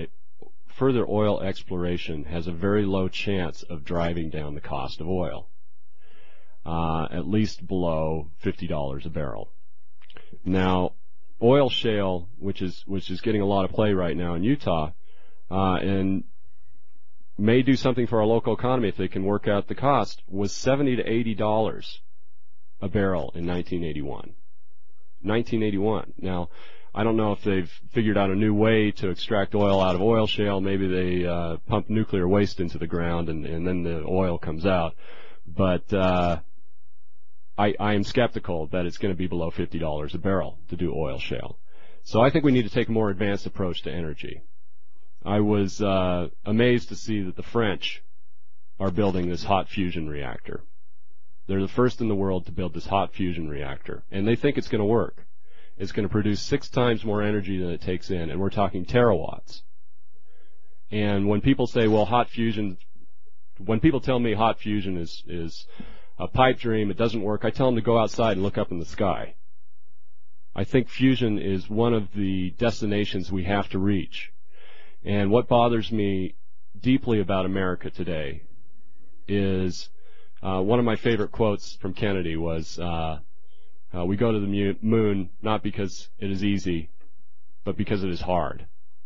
exploration has a very low chance of driving down the cost of oil, at least below $50 a barrel. Now, oil shale, which is getting a lot of play right now in Utah, and may do something for our local economy if they can work out the cost, was $70 to $80 a barrel in 1981. 1981. Now, I don't know if they've figured out a new way to extract oil out of oil shale. Maybe they pump nuclear waste into the ground and then the oil comes out. But I am skeptical that it's going to be below $50 a barrel to do oil shale. So I think we need to take a more advanced approach to energy. I was amazed to see that the French are building this hot fusion reactor. They're the first in the world to build this hot fusion reactor, and they think it's going to work. It's going to produce 6 times more energy than it takes in, and we're talking terawatts. And when people say, well, when people tell me hot fusion is a pipe dream, it doesn't work, I tell them to go outside and look up in the sky. I think fusion is one of the destinations we have to reach. And what bothers me deeply about America today is one of my favorite quotes from Kennedy was, We go to the moon not because it is easy, but because it is hard.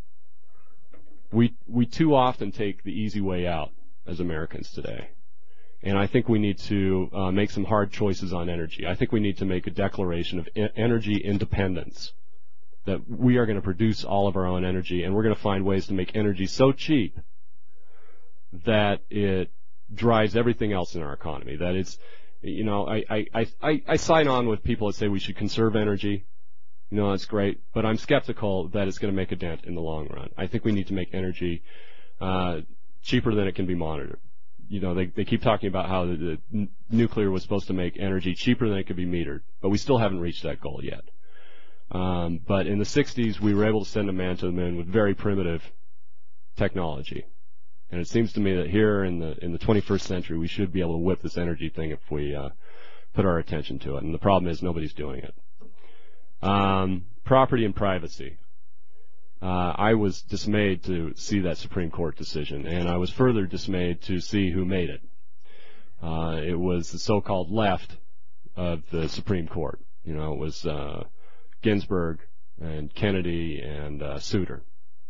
We too often take the easy way out as Americans today. And I think we need to make some hard choices on energy. I think we need to make a declaration of energy independence, that we are going to produce all of our own energy, and we're going to find ways to make energy so cheap that it drives everything else in our economy. That it's, you know, I sign on with people that say we should conserve energy. You know, that's great, but I'm skeptical that it's going to make a dent in the long run. I think we need to make energy cheaper than it can be monitored. You know, they keep talking about how the nuclear was supposed to make energy cheaper than it could be metered, but we still haven't reached that goal yet. But in the 60s, we were able to send a man to the moon with very primitive technology. And it seems to me that here in the 21st century, we should be able to whip this energy thing if we put our attention to it. And the problem is nobody's doing it. Property and privacy. I was dismayed to see that Supreme Court decision, and I was further dismayed to see who made it. It was the so-called left of the Supreme Court. You know, it was Ginsburg and Kennedy and Souter.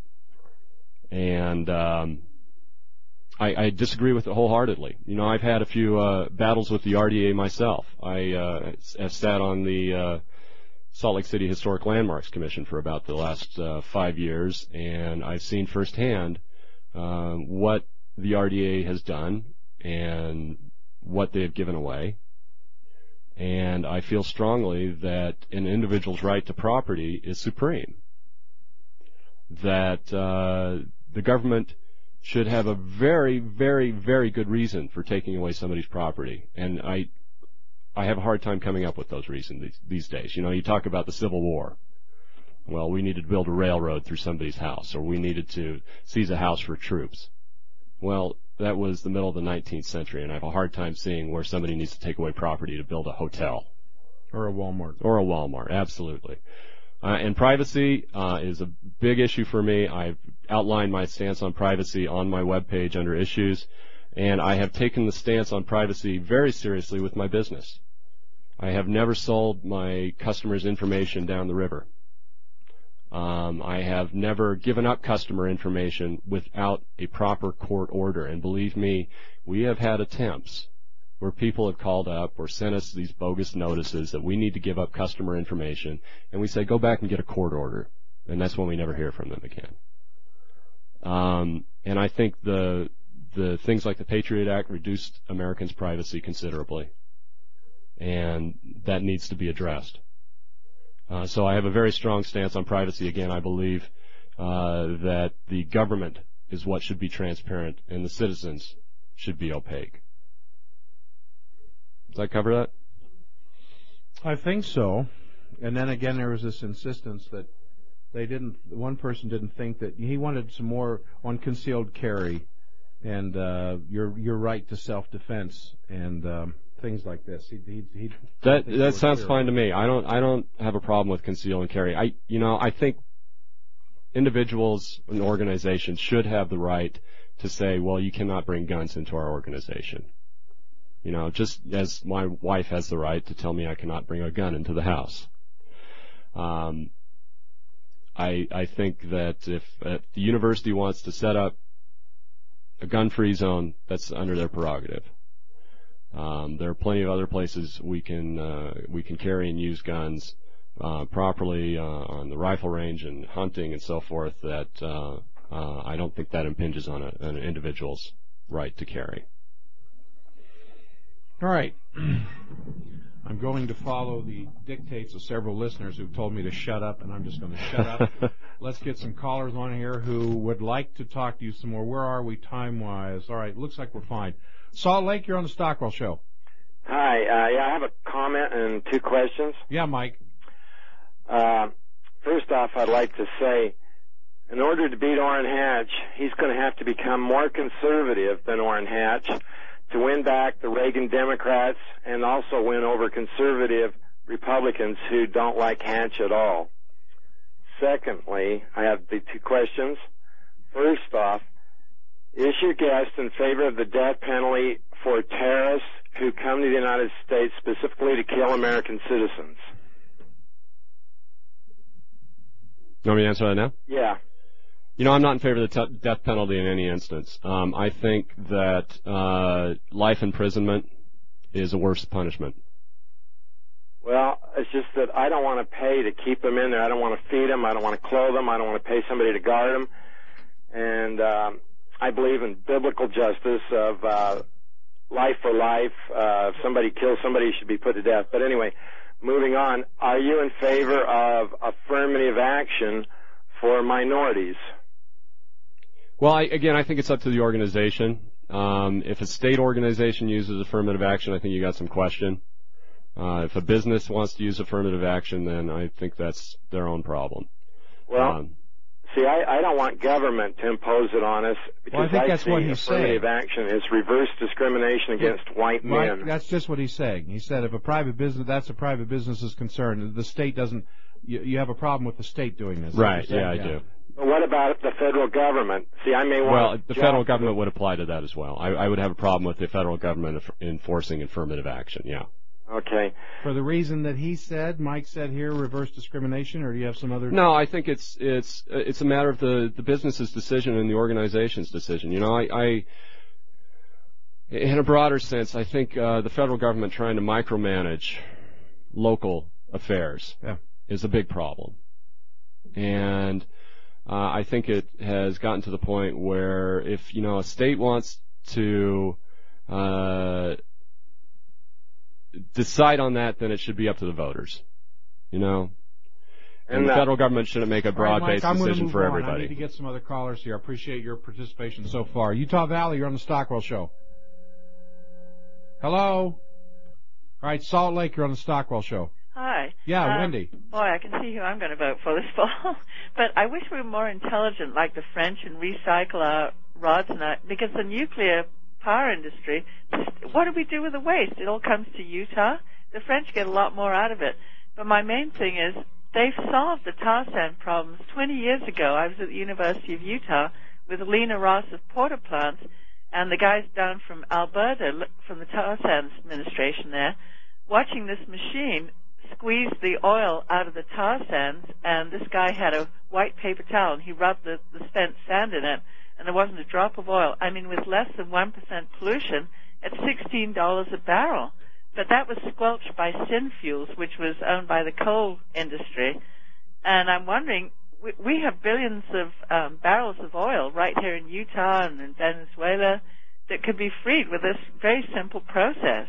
And I disagree with it wholeheartedly. You know, I've had a few battles with the RDA myself. I have sat on the Salt Lake City Historic Landmarks Commission for about the last 5 years, and I've seen firsthand what the RDA has done and what they have given away. And I feel strongly that an individual's right to property is supreme. That the government should have a very, very, very good reason for taking away somebody's property. And I have a hard time coming up with those reasons these days. You know, you talk about the Civil War. Well, we needed to build a railroad through somebody's house, or we needed to seize a house for troops. Well, that was the middle of the 19th century, and I have a hard time seeing where somebody needs to take away property to build a hotel. Or a Walmart. Or a Walmart, absolutely. And privacy is a big issue for me. I've outlined my stance on privacy on my webpage under issues, and I have taken the stance on privacy very seriously with my business. I have never sold my customers' information down the river. I have never given up customer information without a proper court order. And believe me, we have had attempts where people have called up or sent us these bogus notices that we need to give up customer information, and we say, go back and get a court order. And that's when we never hear from them again. And I think the things like the Patriot Act reduced Americans' privacy considerably, and that needs to be addressed. So I have a very strong stance on privacy. Again, I believe that the government is what should be transparent, and the citizens should be opaque. Does that cover that? I think so. And then again, there was this insistence that one person didn't think that he wanted some more on concealed carry and your right to self-defense and things like this. That sounds fine to me. I don't have a problem with conceal and carry. I think individuals and organizations should have the right to say, well, you cannot bring guns into our organization. You know, just as my wife has the right to tell me I cannot bring a gun into the house. I think that if the university wants to set up a gun-free zone, that's under their prerogative. There are plenty of other places we can carry and use guns properly on the rifle range and hunting and so forth. That I don't think that impinges on an individual's right to carry. All right. I'm going to follow the dictates of several listeners who've told me to shut up, and I'm just going to shut up. Let's get some callers on here who would like to talk to you some more. Where are we time-wise? All right, looks like we're fine. Salt Lake, you're on the Stockwell Show. Hi. I have a comment and two questions. Yeah, Mike. First off, I'd like to say, in order to beat Orrin Hatch, he's going to have to become more conservative than Orrin Hatch to win back the Reagan Democrats and also win over conservative Republicans who don't like Hatch at all. Secondly, I have the two questions. First off, is your guest in favor of the death penalty for terrorists who come to the United States specifically to kill American citizens? You want me to answer that now? Yeah. You know, I'm not in favor of the death penalty in any instance. I think that life imprisonment is a worse punishment. Well, it's just that I don't want to pay to keep them in there. I don't want to feed them. I don't want to clothe them. I don't want to pay somebody to guard them. And I believe in biblical justice of life for life. If somebody kills somebody, he should be put to death. But anyway, moving on, are you in favor of affirmative action for minorities? Well, I think it's up to the organization. If a state organization uses affirmative action, I think you got some question. If a business wants to use affirmative action, then I think that's their own problem. Well, see, I don't want government to impose it on us because I think that's what he's affirmative action is reverse discrimination against white men. Mike, that's just what he's saying. He said if a private business, that's a private business's concern. The state doesn't. You have a problem with the state doing this. Right? Yeah, I do. But what about the federal government? See, I may want. Well, the federal government would apply to that as well. I would have a problem with the federal government enforcing affirmative action. Yeah. Okay. For the reason that he said, Mike said here, reverse discrimination, or do you have some other? No, I think it's a matter of the business's decision and the organization's decision. You know, I in a broader sense, I think the federal government trying to micromanage local affairs is a big problem, and I think it has gotten to the point where if a state wants to decide on that, then it should be up to the voters, and the federal government shouldn't make a broad-based decision for everybody. I need to get some other callers here. I appreciate your participation so far. Utah Valley, you're on the Stockwell Show. Hello. All right, Salt Lake, you're on the Stockwell Show. Hi. Yeah, Wendy. Boy, I can see who I'm going to vote for this fall. But I wish we were more intelligent like the French and recycle our rods and that, because the nuclear power industry, what do we do with the waste? It all comes to Utah. The French get a lot more out of it. But my main thing is they've solved the tar sand problems. 20 years ago, I was at the University of Utah with Lena Ross of Porter Plants and the guys down from Alberta, from the tar sands administration there, watching this machine squeeze the oil out of the tar sands, and this guy had a white paper towel, and he rubbed the spent sand in it, and there wasn't a drop of oil. I mean, with less than 1% pollution, at $16 a barrel. But that was squelched by Synfuels, which was owned by the coal industry. And I'm wondering, we have billions of barrels of oil right here in Utah and in Venezuela that could be freed with this very simple process,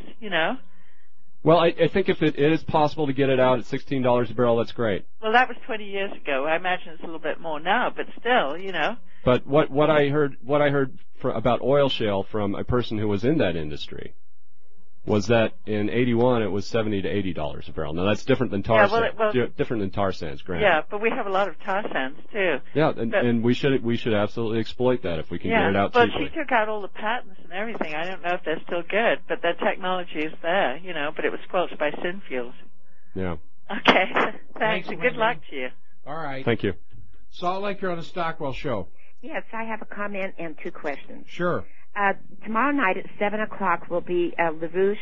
Well, I think if it is possible to get it out at $16 a barrel, that's great. Well, that was 20 years ago. I imagine it's a little bit more now, but still, But what I heard about oil shale from a person who was in that industry was that in '81 it was $70 to $80 a barrel. Now that's different than tar sands. Different than tar sands, granted. Yeah, but we have a lot of tar sands too. Yeah, and we should absolutely exploit that if we can get it out cheaply. Well, she took out all the patents and everything. I don't know if they're still good, but the technology is there, But it was squelched by Synfuels. Yeah. Okay. Thanks, and good luck to you. All right. Thank you. Salt Lake, you're on the Stockwell Show. Yes, I have a comment and two questions. Sure. Tomorrow night at 7 o'clock will be a LaRouche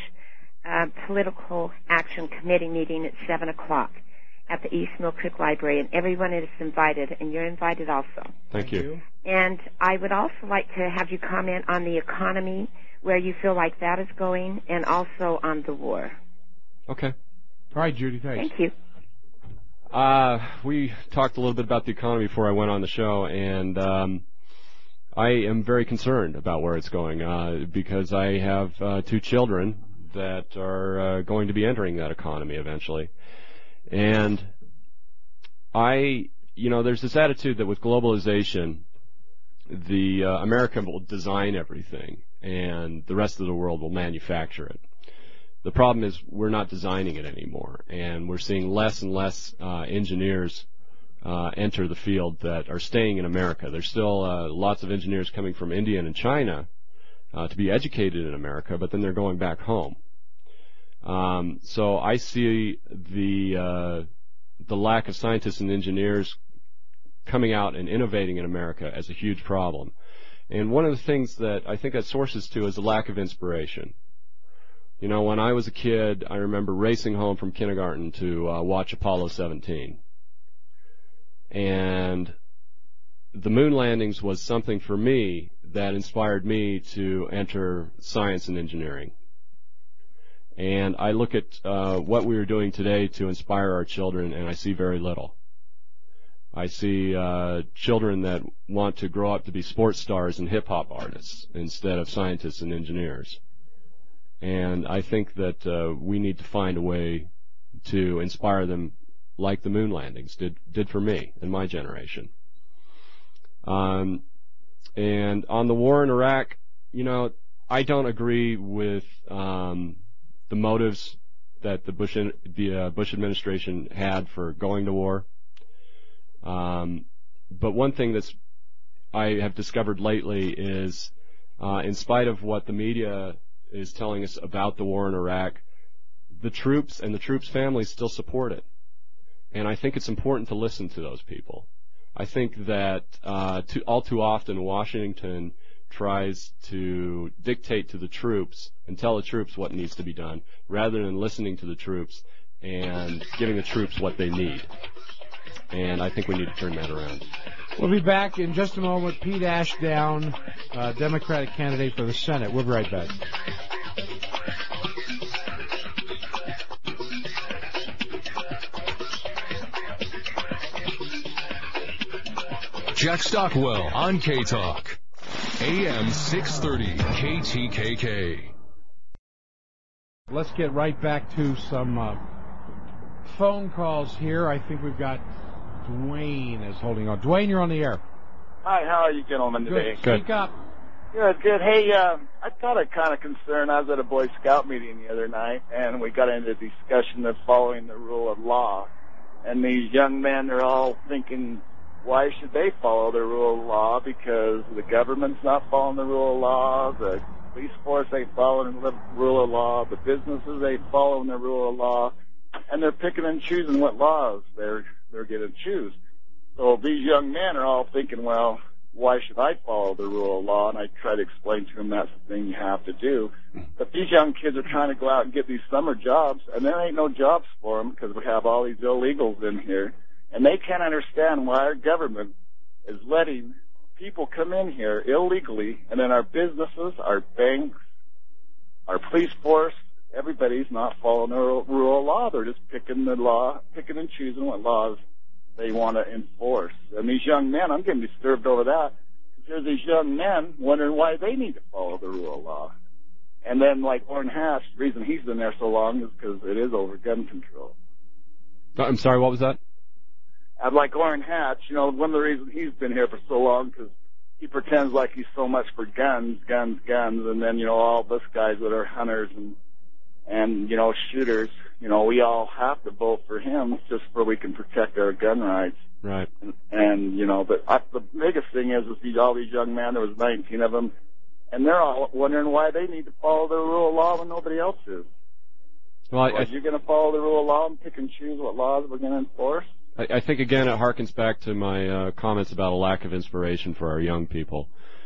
Political Action Committee meeting at 7 o'clock at the East Mill Creek Library, and everyone is invited, and you're invited also. Thank you. And I would also like to have you comment on the economy, where you feel like that is going, and also on the war. Okay. All right, Judy, thanks. Thank you. We talked a little bit about the economy before I went on the show, and I am very concerned about where it's going because I have two children that are going to be entering that economy eventually. And there's this attitude that with globalization, America will design everything and the rest of the world will manufacture it. The problem is we're not designing it anymore, and we're seeing less and less engineers enter the field that are staying in America. There's still lots of engineers coming from India and China to be educated in America, but then they're going back home. So I see the lack of scientists and engineers coming out and innovating in America as a huge problem. And one of the things that I think that sources to is a lack of inspiration. You know, when I was a kid, I remember racing home from kindergarten to watch Apollo 17. And the moon landings was something for me that inspired me to enter science and engineering. And I look at what we are doing today to inspire our children, and I see very little. I see children that want to grow up to be sports stars and hip-hop artists instead of scientists and engineers. And I think that we need to find a way to inspire them like the moon landings did for me and my generation. And on the war in Iraq, you know, I don't agree with the motives that the Bush administration had for going to war. But one thing I have discovered lately is, in spite of what the media is telling us about the war in Iraq, the troops and the troops' families still support it. And I think it's important to listen to those people. I think that all too often Washington tries to dictate to the troops and tell the troops what needs to be done, rather than listening to the troops and giving the troops what they need. And I think we need to turn that around. We'll be back in just a moment. Pete Ashdown, Democratic candidate for the Senate. We'll be right back. Jack Stockwell on K-Talk. AM 630 KTKK. Let's get right back to some phone calls here. I think we've got Dwayne is holding on. Dwayne, you're on the air. Hi, how are you gentlemen today? Good. Speak up. Good. Hey, I got a kind of concern. I was at a Boy Scout meeting the other night, and we got into a discussion of following the rule of law. And these young men are all thinking, why should they follow the rule of law? Because the government's not following the rule of law, the police force ain't following the rule of law, the businesses ain't following the rule of law, and they're picking and choosing what laws they're going to choose. So these young men are all thinking, well, why should I follow the rule of law? And I try to explain to them that's the thing you have to do. But these young kids are trying to go out and get these summer jobs, and there ain't no jobs for them because we have all these illegals in here. And they can't understand why our government is letting people come in here illegally, and then our businesses, our banks, our police force, everybody's not following the rule of law. They're just picking and choosing what laws they want to enforce. And these young men, I'm getting disturbed over that, because there's these young men wondering why they need to follow the rule of law. And then, like Orrin Hatch, the reason he's been there so long is because it is over gun control. I'm sorry, what was that? I'd like Orrin Hatch, you know, one of the reasons he's been here for so long, because he pretends like he's so much for guns, and then, you know, all of us guys that are hunters and you know, shooters, you know, we all have to vote for him just so we can protect our gun rights. Right. And you know, but the biggest thing is all these young men, there was 19 of them, and they're all wondering why they need to follow the rule of law when nobody else is. Well, are you going to follow the rule of law and pick and choose what laws we're going to enforce? I think, again, it harkens back to my comments about a lack of inspiration for our young people.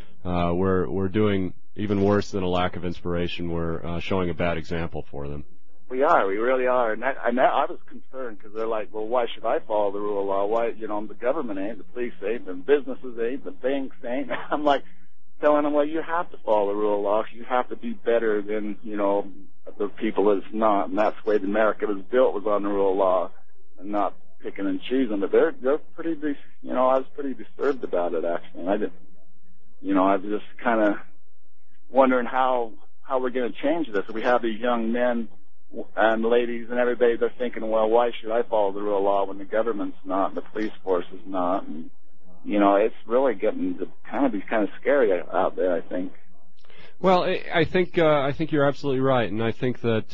We're doing even worse than a lack of inspiration. We're showing a bad example for them. We really are. And I was concerned because they're like, well, why should I follow the rule of law? Why, you know, the government ain't, the police ain't, the businesses ain't, the banks ain't. I'm like telling them, well, you have to follow the rule of law. You have to be better than, you know, the people that's not. And that's the way America was built, was on the rule of law and not picking and choosing. But they're pretty, you know, I was pretty disturbed about it, actually. And I didn't, you know, I was just kind of wondering how we're going to change this. We have these young men and ladies and everybody, they're thinking, well, why should I follow the rule of law when the government's not and the police force is not? And, you know, it's really getting to kind of scary out there, I think. Well, I think you're absolutely right, and I think that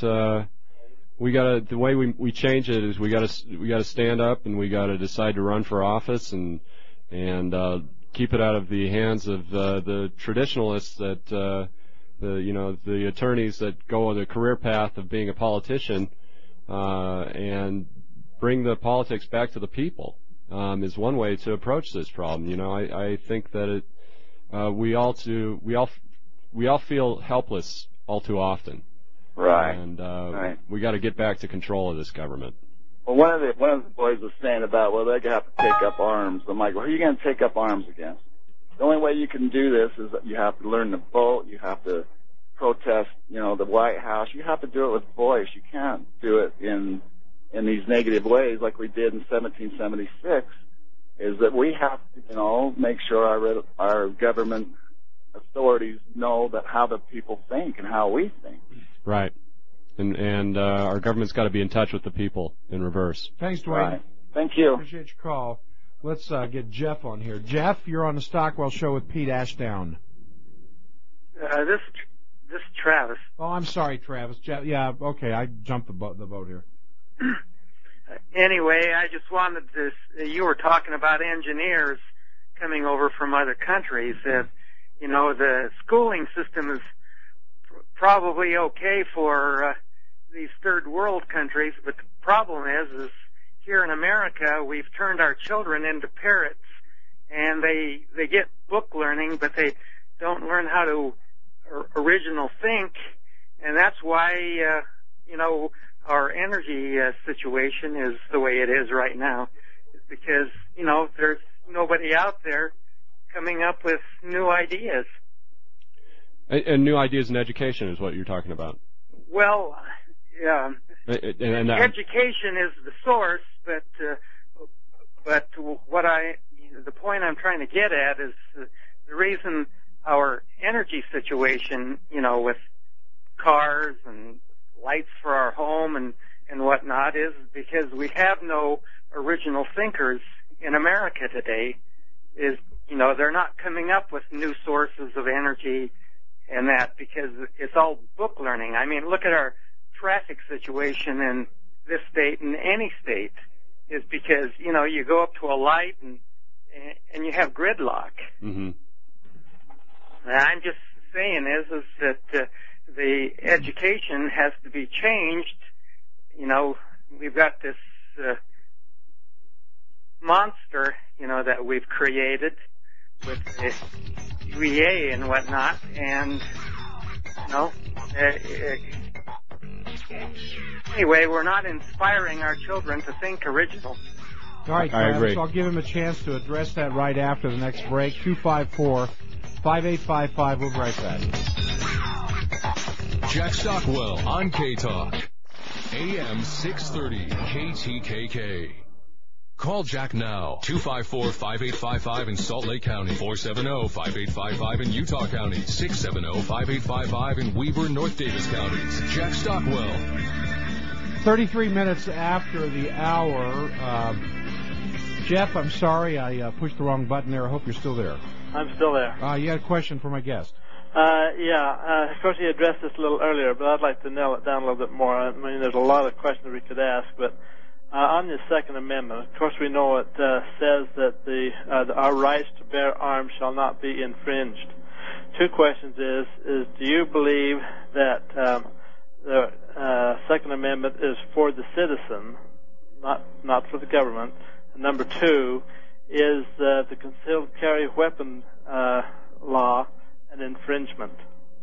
the way we change it is we gotta stand up and we gotta decide to run for office and keep it out of the hands of the traditionalists that the attorneys that go on the career path of being a politician, and bring the politics back to the people, is one way to approach this problem. You know, I think that we all feel helpless all too often. Right. And right. we got to get back to control of this government. Well, one of the boys was saying about, well, they have to take up arms. I'm like, well, who are you going to take up arms against? The only way you can do this is that you have to learn to vote. You have to protest, the White House. You have to do it with voice. You can't do it in these negative ways like we did in 1776. Is that we have to, make sure our government authorities know that how the people think and how we think. Right. And our government's got to be in touch with the people in reverse. Thanks, Dwayne. Right. Thank you. Appreciate your call. Let's get Jeff on here. Jeff, you're on the Stockwell Show with Pete Ashdown. This is Travis. Oh, I'm sorry, Travis. Jeff, yeah, okay, I jumped the boat here. Anyway, I just wanted to. You were talking about engineers coming over from other countries. That the schooling system is probably okay for these third world countries, but the problem is here in America we've turned our children into parrots, and they get book learning, but they don't learn how to original think, and that's why our energy situation is the way it is right now, because there's nobody out there coming up with new ideas. And new ideas in education is what you're talking about. Well, education is the source, but the point I'm trying to get at is the reason our energy situation, with cars and lights for our home and whatnot, is because we have no original thinkers in America today. They're not coming up with new sources of energy and that, because it's all book learning. I mean, look at our traffic situation in this state and any state, is because, you go up to a light and you have gridlock. Mm-hmm. And I'm just saying is that the education has to be changed. We've got this monster, that we've created with the UEA and whatnot, and anyway, we're not inspiring our children to think original. All right, Travis, I'll give him a chance to address that right after the next break. 254-5855. We'll be right back. Jack Stockwell on K-Talk. AM 630 KTKK. Call Jack now. 254-5855 in Salt Lake County. 470-5855 in Utah County. 670-5855 in Weber, North Davis counties. Jack Stockwell. 33 minutes after the hour. Jeff, I'm sorry I pushed the wrong button there. I hope you're still there. I'm still there. You had a question for my guest. Of course, you addressed this a little earlier, but I'd like to nail it down a little bit more. I mean, there's a lot of questions we could ask, but on the Second Amendment, of course, we know it says that our rights to bear arms shall not be infringed. Two questions is do you believe that the Second Amendment is for the citizen, not for the government? And number two, is the concealed carry weapon law an infringement?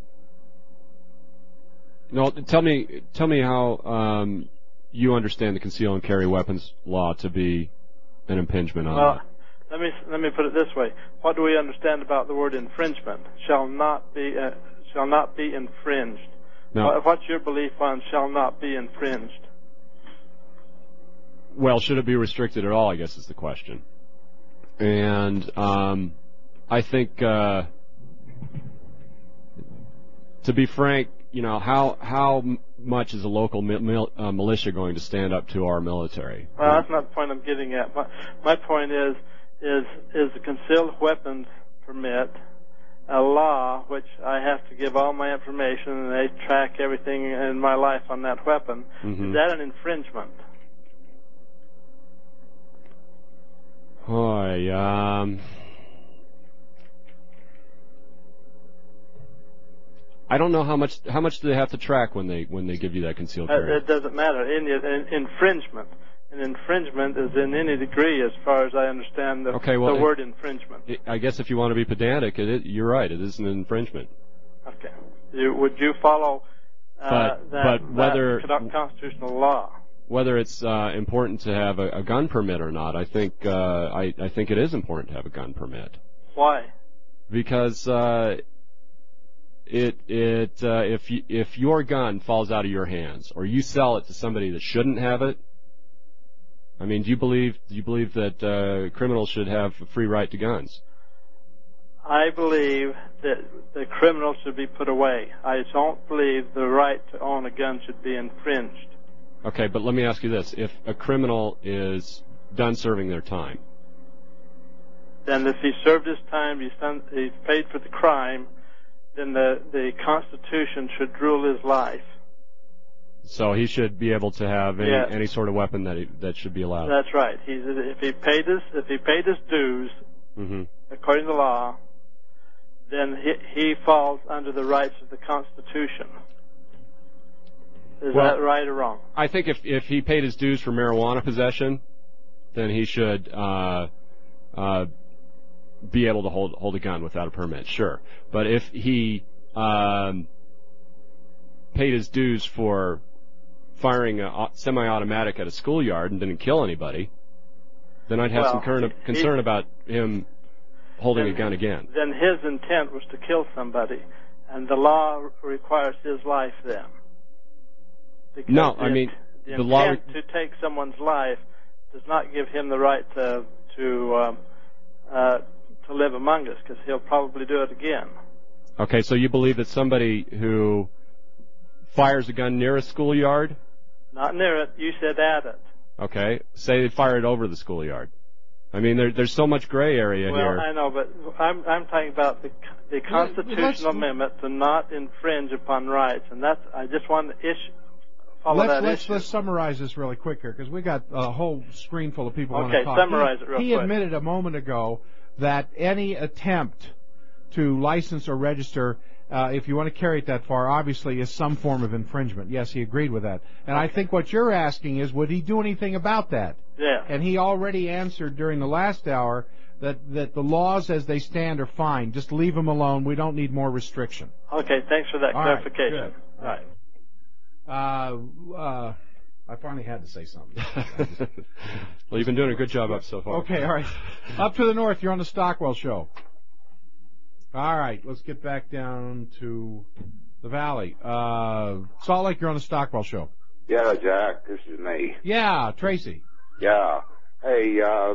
No, tell me how you understand the conceal and carry weapons law to be an impingement on that. Let me put it this way: what do we understand about the word infringement? Shall not be infringed. No. What's your belief on shall not be infringed? Well, should it be restricted at all, I guess is the question. And I think, to be frank, how much is a local militia going to stand up to our military? Well, that's not the point I'm getting at. My point is the concealed weapons permit a law which I have to give all my information and they track everything in my life on that weapon? Mm-hmm. Is that an infringement? Boy, I don't know how much do they have to track when they give you that concealed carry? It doesn't matter. Infringement. An infringement is in any degree, as far as I understand the word infringement. I guess if you want to be pedantic, you're right. It is an infringement. Okay. Would you follow that constitutional law. Whether it's important to have a gun permit or not, I think it is important to have a gun permit. Why? Because if your gun falls out of your hands or you sell it to somebody that shouldn't have it, I mean, do you believe that criminals should have a free right to guns? I believe that the criminals should be put away. I don't believe the right to own a gun should be infringed. Okay, but let me ask you this. If a criminal is done serving their time, then if he served his time, he's paid for the crime, then the Constitution should rule his life. So he should be able to have any sort of weapon that should be allowed. That's right. If he paid his dues, according to law, then he falls under the rights of the Constitution. Is that right or wrong? I think if he paid his dues for marijuana possession, then he should be able to hold a gun without a permit. Sure, but if he paid his dues for firing a semi-automatic at a schoolyard and didn't kill anybody, then I'd have some concern about him holding a gun again. Then his intent was to kill somebody, and the law requires his life then. Because the law to take someone's life does not give him the right to live among us, because he'll probably do it again. Okay, so you believe that somebody who fires a gun near a schoolyard? Not near it. You said at it. Okay, say they fire it over the schoolyard. I mean, there's so much gray area here. Well, I know, but I'm talking about the constitutional amendment to not infringe upon rights, and I just want to Let's summarize this really quick here, because we got a whole screen full of people want to talk. Okay, summarize it real quick. He admitted a moment ago that any attempt to license or register, if you want to carry it that far, obviously is some form of infringement. Yes, he agreed with that. And I think what you're asking is, would he do anything about that? Yeah. And he already answered during the last hour that the laws as they stand are fine. Just leave them alone. We don't need more restriction. Okay, thanks for that clarification. All right. I finally had to say something. Well, you've been doing a good job up so far. Okay, all right. Up to the north, you're on the Stockwell Show. All right, let's get back down to the valley. Salt Lake, you're on the Stockwell Show. Yeah, Jack, this is me. Yeah, Tracy. Yeah. Hey,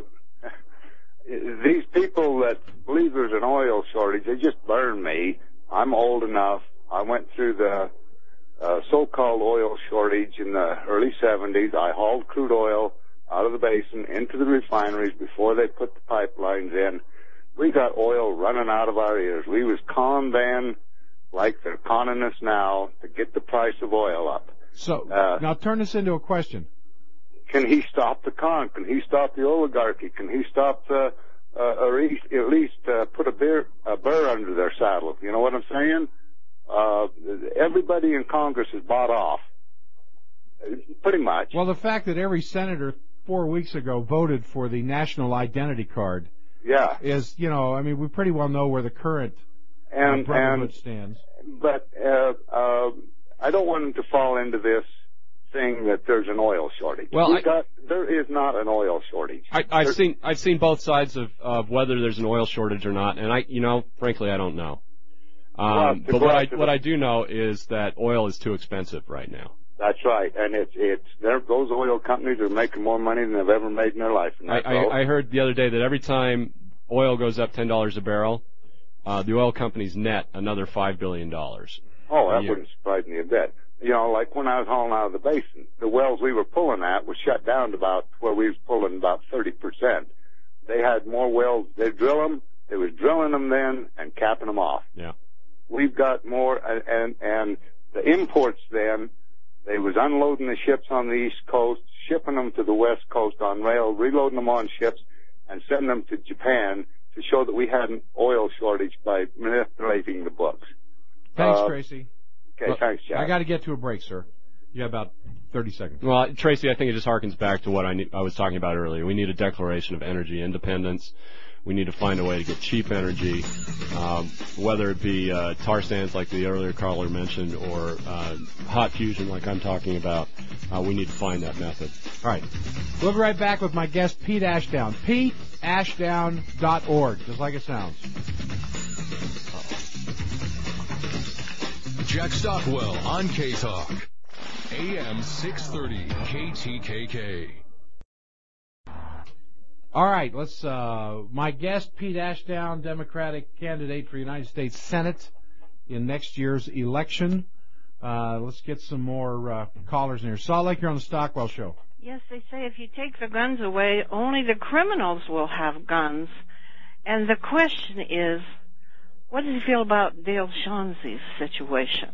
these people that believe there's an oil shortage, they just burn me. I'm old enough. I went through the so-called oil shortage in the early 70s. I hauled crude oil out of the basin into the refineries before they put the pipelines in. We got oil running out of our ears. We was conned then like they're conning us now to get the price of oil up. So, now turn this into a question. Can he stop the con? Can he stop the oligarchy? Can he stop or at least put a burr under their saddle? You know what I'm saying? Everybody in Congress is bought off, pretty much. Well, the fact that every senator 4 weeks ago voted for the national identity card, is, I mean, we pretty well know where the current Brotherhood stands. But I don't want them to fall into this thing that there's an oil shortage. Well, there is not an oil shortage. I've seen both sides of whether there's an oil shortage or not, and frankly, I don't know. But what I do know is that oil is too expensive right now. That's right, and those oil companies are making more money than they've ever made in their life. I heard the other day that every time oil goes up $10 a barrel, the oil companies net another $5 billion. Oh, that wouldn't surprise me a bit. Like when I was hauling out of the basin, the wells we were pulling at was shut down to about where we was pulling about 30%. They had more wells. They drill them. They was drilling them then and capping them off. Yeah. We've got more, and the imports then, they was unloading the ships on the East Coast, shipping them to the West Coast on rail, reloading them on ships, and sending them to Japan to show that we had an oil shortage by manipulating the books. Thanks, Tracy. Okay, thanks, Jack. I got to get to a break, sir. You got about 30 seconds. Well, Tracy, I think it just harkens back to what I was talking about earlier. We need a declaration of energy independence. We need to find a way to get cheap energy, whether it be tar sands like the earlier caller mentioned or hot fusion like I'm talking about. We need to find that method. All right. We'll be right back with my guest, Pete Ashdown. PeteAshdown.org, just like it sounds. Jack Stockwell on K-Talk. AM 630 KTKK. All right, let's, my guest, Pete Ashdown, Democratic candidate for United States Senate in next year's election. Let's get some more callers in here. Salt Lake, you're on the Stockwell Show. Yes, they say if you take the guns away, only the criminals will have guns. And the question is, what does he feel about Dale Shaughnessy's situation?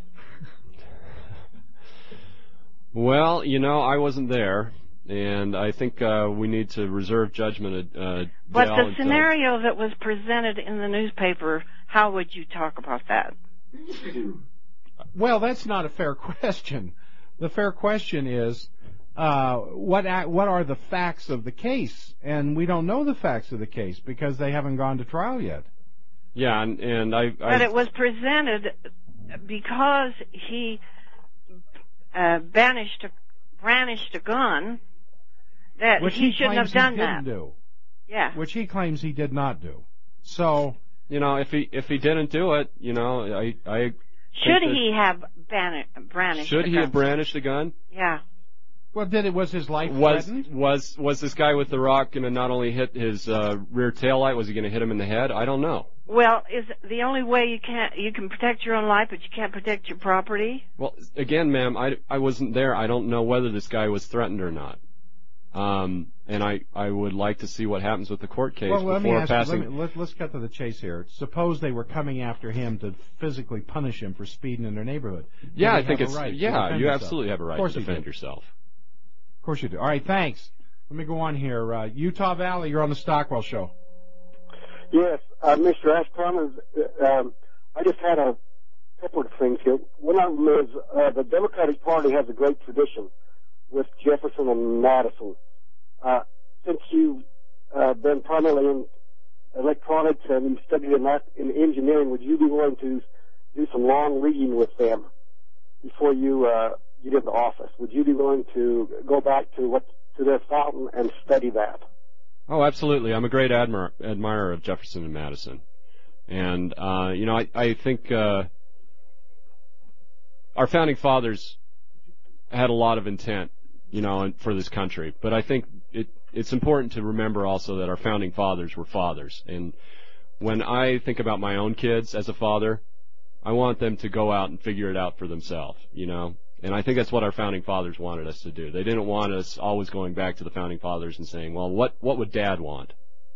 Well, you know, I wasn't there, and I think we need to reserve judgment. But the scenario that was presented in the newspaper, how would you talk about that? Well, that's not a fair question. The fair question is, what are the facts of the case? And we don't know the facts of the case because they haven't gone to trial yet. Yeah, and I But it was presented because he brandished a gun that which he shouldn't have done that. Do. Yeah. Which he claims he did not do. So, you know, if he didn't do it, you know, I should he have brandished? Should he have brandished a gun? Yeah. Well, was his life threatened? Was this guy with the rock going to not only hit his rear tail light? Was he going to hit him in the head? I don't know. Well, is the only way you can protect your own life, but you can't protect your property? Well, again, ma'am, I wasn't there. I don't know whether this guy was threatened or not. And I would like to see what happens with the court case before passing. Let's cut to the chase here. Suppose they were coming after him to physically punish him for speeding in their neighborhood. Yeah, I think it's you absolutely have a right to defend yourself. Of course you do. All right, thanks. Let me go on here. Utah Valley, you're on the Stockwell Show. Yes, Mr. Ashton, I just had a couple of things here. One of them is the Democratic Party has a great tradition with Jefferson and Madison. Since you've been primarily in electronics and you've studied in engineering, would you be willing to do some long reading with them before you get into office? Would you be willing to go back to their fountain and study that? Oh, absolutely. I'm a great admirer of Jefferson and Madison. And, you know, I think our founding fathers had a lot of intent, you know, for this country. But I think it's important to remember also that our founding fathers were fathers. And when I think about my own kids as a father, I want them to go out and figure it out for themselves, you know. And I think that's what our founding fathers wanted us to do. They didn't want us always going back to the founding fathers and saying, well, what would Dad want?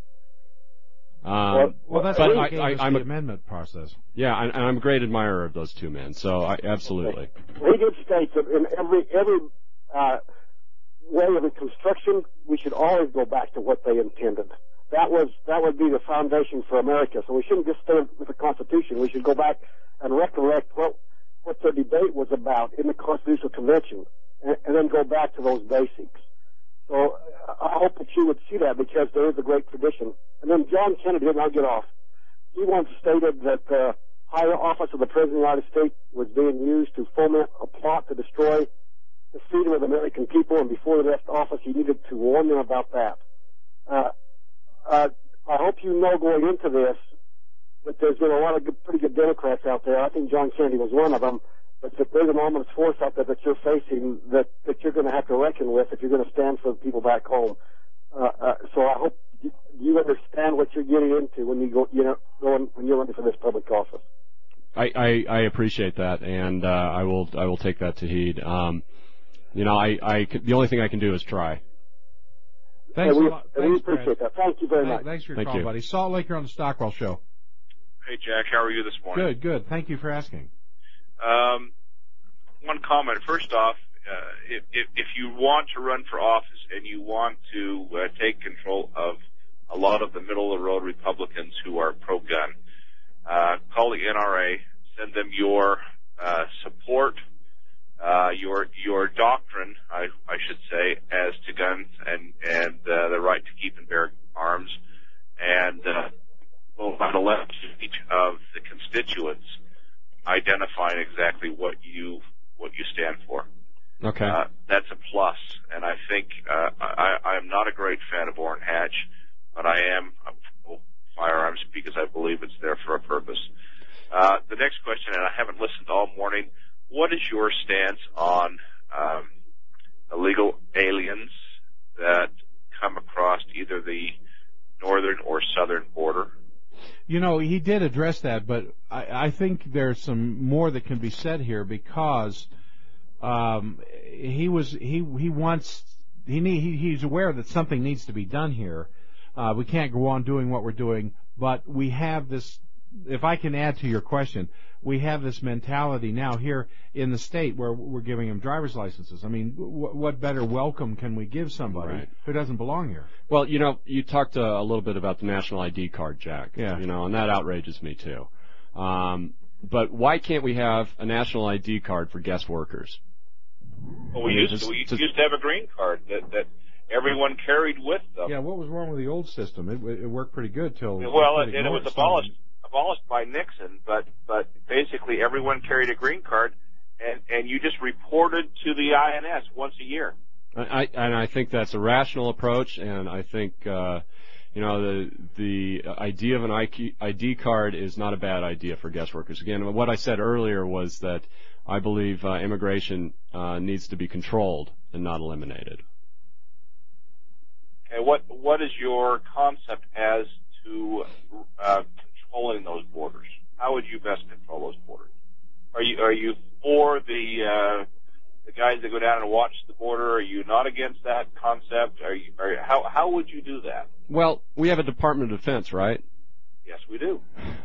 Well, that's why the amendment process. Yeah, and I'm a great admirer of those two men, so absolutely. We did state that in every way of construction, we should always go back to what they intended. That would be the foundation for America. So we shouldn't just stay with the Constitution. We should go back and recollect what the debate was about in the Constitutional Convention, and then go back to those basics. So I hope that you would see that, because there is a great tradition. And then John Kennedy, and I'll get off, he once stated that the higher office of the President of the United States was being used to foment a plot to destroy the freedom of the American people, and before he left office, he needed to warn them about that. I hope you know going into this that there's been a lot of pretty good Democrats out there. I think John Kennedy was one of them. But that there's an ominous force out there that you're facing that you're going to have to reckon with if you're going to stand for the people back home. So I hope you understand what you're getting into when you go, when you're running for this public office. I appreciate that, and I will take that to heed. You know, the only thing I can do is try. Thanks a lot. We appreciate that. Thank you very much. Thanks for your call, buddy. Salt Lake, you're on the Stockwell Show. Hey, Jack, how are you this morning? Good. Thank you for asking. One comment. First off, if you want to run for office and you want to take control of a lot of the middle-of-the-road Republicans who are pro-gun, call the NRA, send them your support, your doctrine, I should say, as to guns and the right to keep and bear arms, and think I am not a great fan of Orrin Hatch, but I am for firearms because I believe it's there for a purpose. The next question, and I haven't listened all morning, what is your stance on illegal aliens that come across either the northern or southern border? You know, he did address that, but I think there's some more that can be said here because he's aware that something needs to be done here. We can't go on doing what we're doing, but we have this. If I can add to your question, we have this mentality now here in the state where we're giving them driver's licenses. I mean, what better welcome can we give somebody who doesn't belong here? Well, you know, you talked a little bit about the national ID card, Jack. Yeah. You know, and that outrages me too. But why can't we have a national ID card for guest workers? Well, we used to have a green card that everyone carried with them. Yeah, what was wrong with the old system? It worked pretty good till. Well, it was abolished by Nixon, but basically everyone carried a green card, and you just reported to the INS once a year. I think that's a rational approach, and I think you know the idea of an ID card is not a bad idea for guest workers. Again, what I said earlier was that I believe immigration needs to be controlled and not eliminated. Okay, what is your concept as to controlling those borders? How would you best control those borders? Are you for the guys that go down and watch the border? Are you not against that concept? How would you do that? Well, we have a Department of Defense, right? Yes, we do.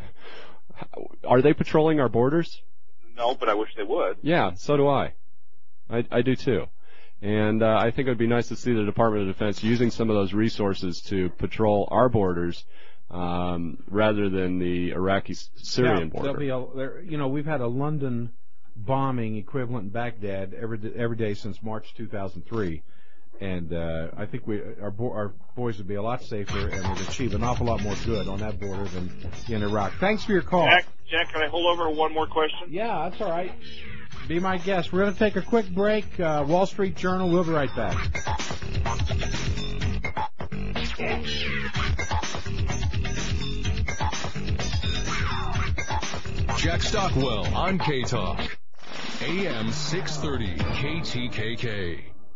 Are they patrolling our borders? No, but I wish they would. Yeah, so do I. I do too. And I think it would be nice to see the Department of Defense using some of those resources to patrol our borders rather than the Iraqi-Syrian border. You know, we've had a London bombing equivalent in Baghdad every day since March 2003, and I think our boys would be a lot safer and would achieve an awful lot more good on that border than in Iraq. Thanks for your call. Jack, can I hold over one more question? Yeah, that's all right. Be my guest. We're going to take a quick break. Wall Street Journal. We'll be right back. Jack Stockwell on K-Talk. AM 630 KTKK.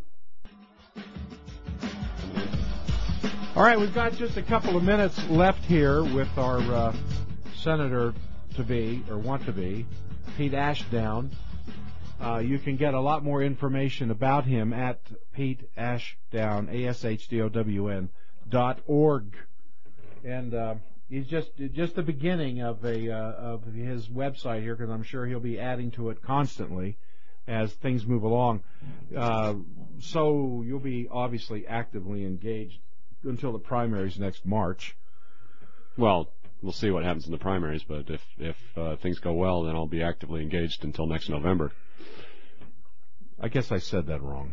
All right, we've got just a couple of minutes left here with our senator-to-be, or want-to-be, Pete Ashdown. You can get a lot more information about him at Pete Ashdown, ASHDOWN.org. And he's just the beginning of his website here, because I'm sure he'll be adding to it constantly as things move along. So you'll be obviously actively engaged until the primaries next March. Well, we'll see what happens in the primaries, but if things go well, then I'll be actively engaged until next November. I guess I said that wrong.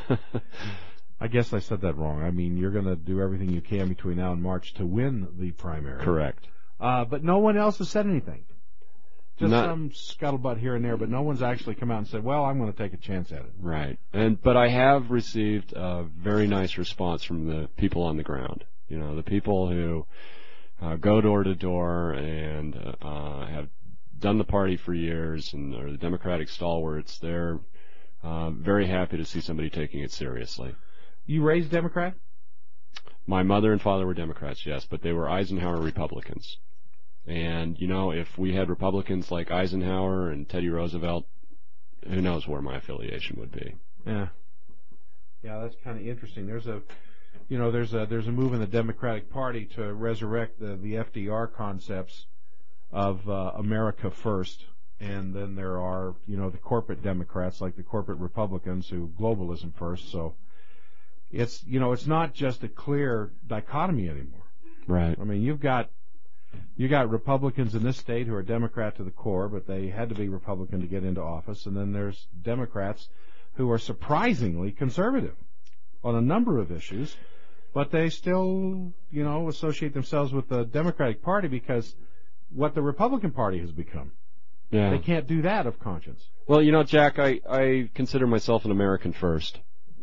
I mean, you're going to do everything you can between now and March to win the primary. Correct. But no one else has said anything. Just some scuttlebutt here and there, but no one's actually come out and said, well, I'm going to take a chance at it. Right. But I have received a very nice response from the people on the ground. You know, the people who go door to door and have done the party for years and are the Democratic stalwarts. They're very happy to see somebody taking it seriously. You raised Democrat? My mother and father were Democrats, yes, but they were Eisenhower Republicans. And, you know, if we had Republicans like Eisenhower and Teddy Roosevelt, who knows where my affiliation would be. Yeah. Yeah, that's kind of interesting. There's a move in the Democratic Party to resurrect the FDR concepts of America first. And then there are, you know, the corporate Democrats, like the corporate Republicans, who globalism first. So it's, you know, it's not just a clear dichotomy anymore. Right. I mean, you got Republicans in this state who are Democrat to the core, but they had to be Republican to get into office. And then there's Democrats who are surprisingly conservative on a number of issues, but they still, you know, associate themselves with the Democratic Party because what the Republican Party has become. Yeah. They can't do that of conscience. Well, you know, Jack, I consider myself an American first.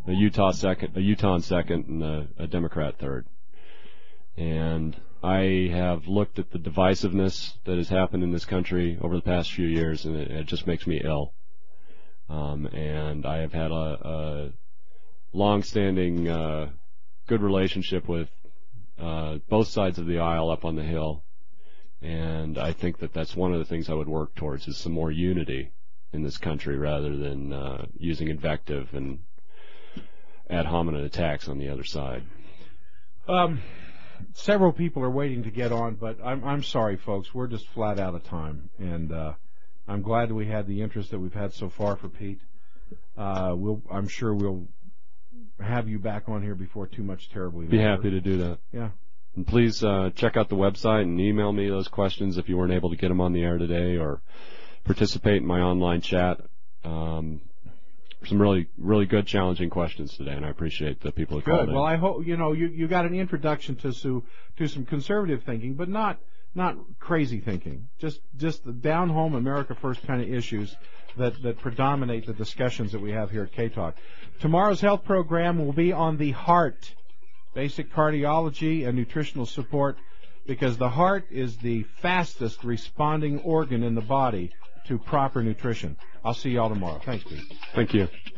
a Utah second, and a Democrat third. And I have looked at the divisiveness that has happened in this country over the past few years, and it just makes me ill. And I have had a long-standing good relationship with both sides of the aisle up on the Hill, and I think that that's one of the things I would work towards, is some more unity in this country rather than using invective and ad hominem attacks on the other side. Several people are waiting to get on, but I'm sorry, folks. We're just flat out of time, and I'm glad that we had the interest that we've had so far for Pete. I'm sure we'll have you back on here before too much terribly. Be happy to do that. Yeah. And please check out the website and email me those questions if you weren't able to get them on the air today, or participate in my online chat. Some really good, challenging questions today, and I appreciate the people who called in. Well, I hope you got an introduction to some conservative thinking, but not crazy thinking. Just the down home America First kind of issues that predominate the discussions that we have here at K-Talk. Tomorrow's health program will be on the heart, basic cardiology and nutritional support, because the heart is the fastest responding organ in the body to proper nutrition. I'll see you all tomorrow. Thanks, Pete. Thank you.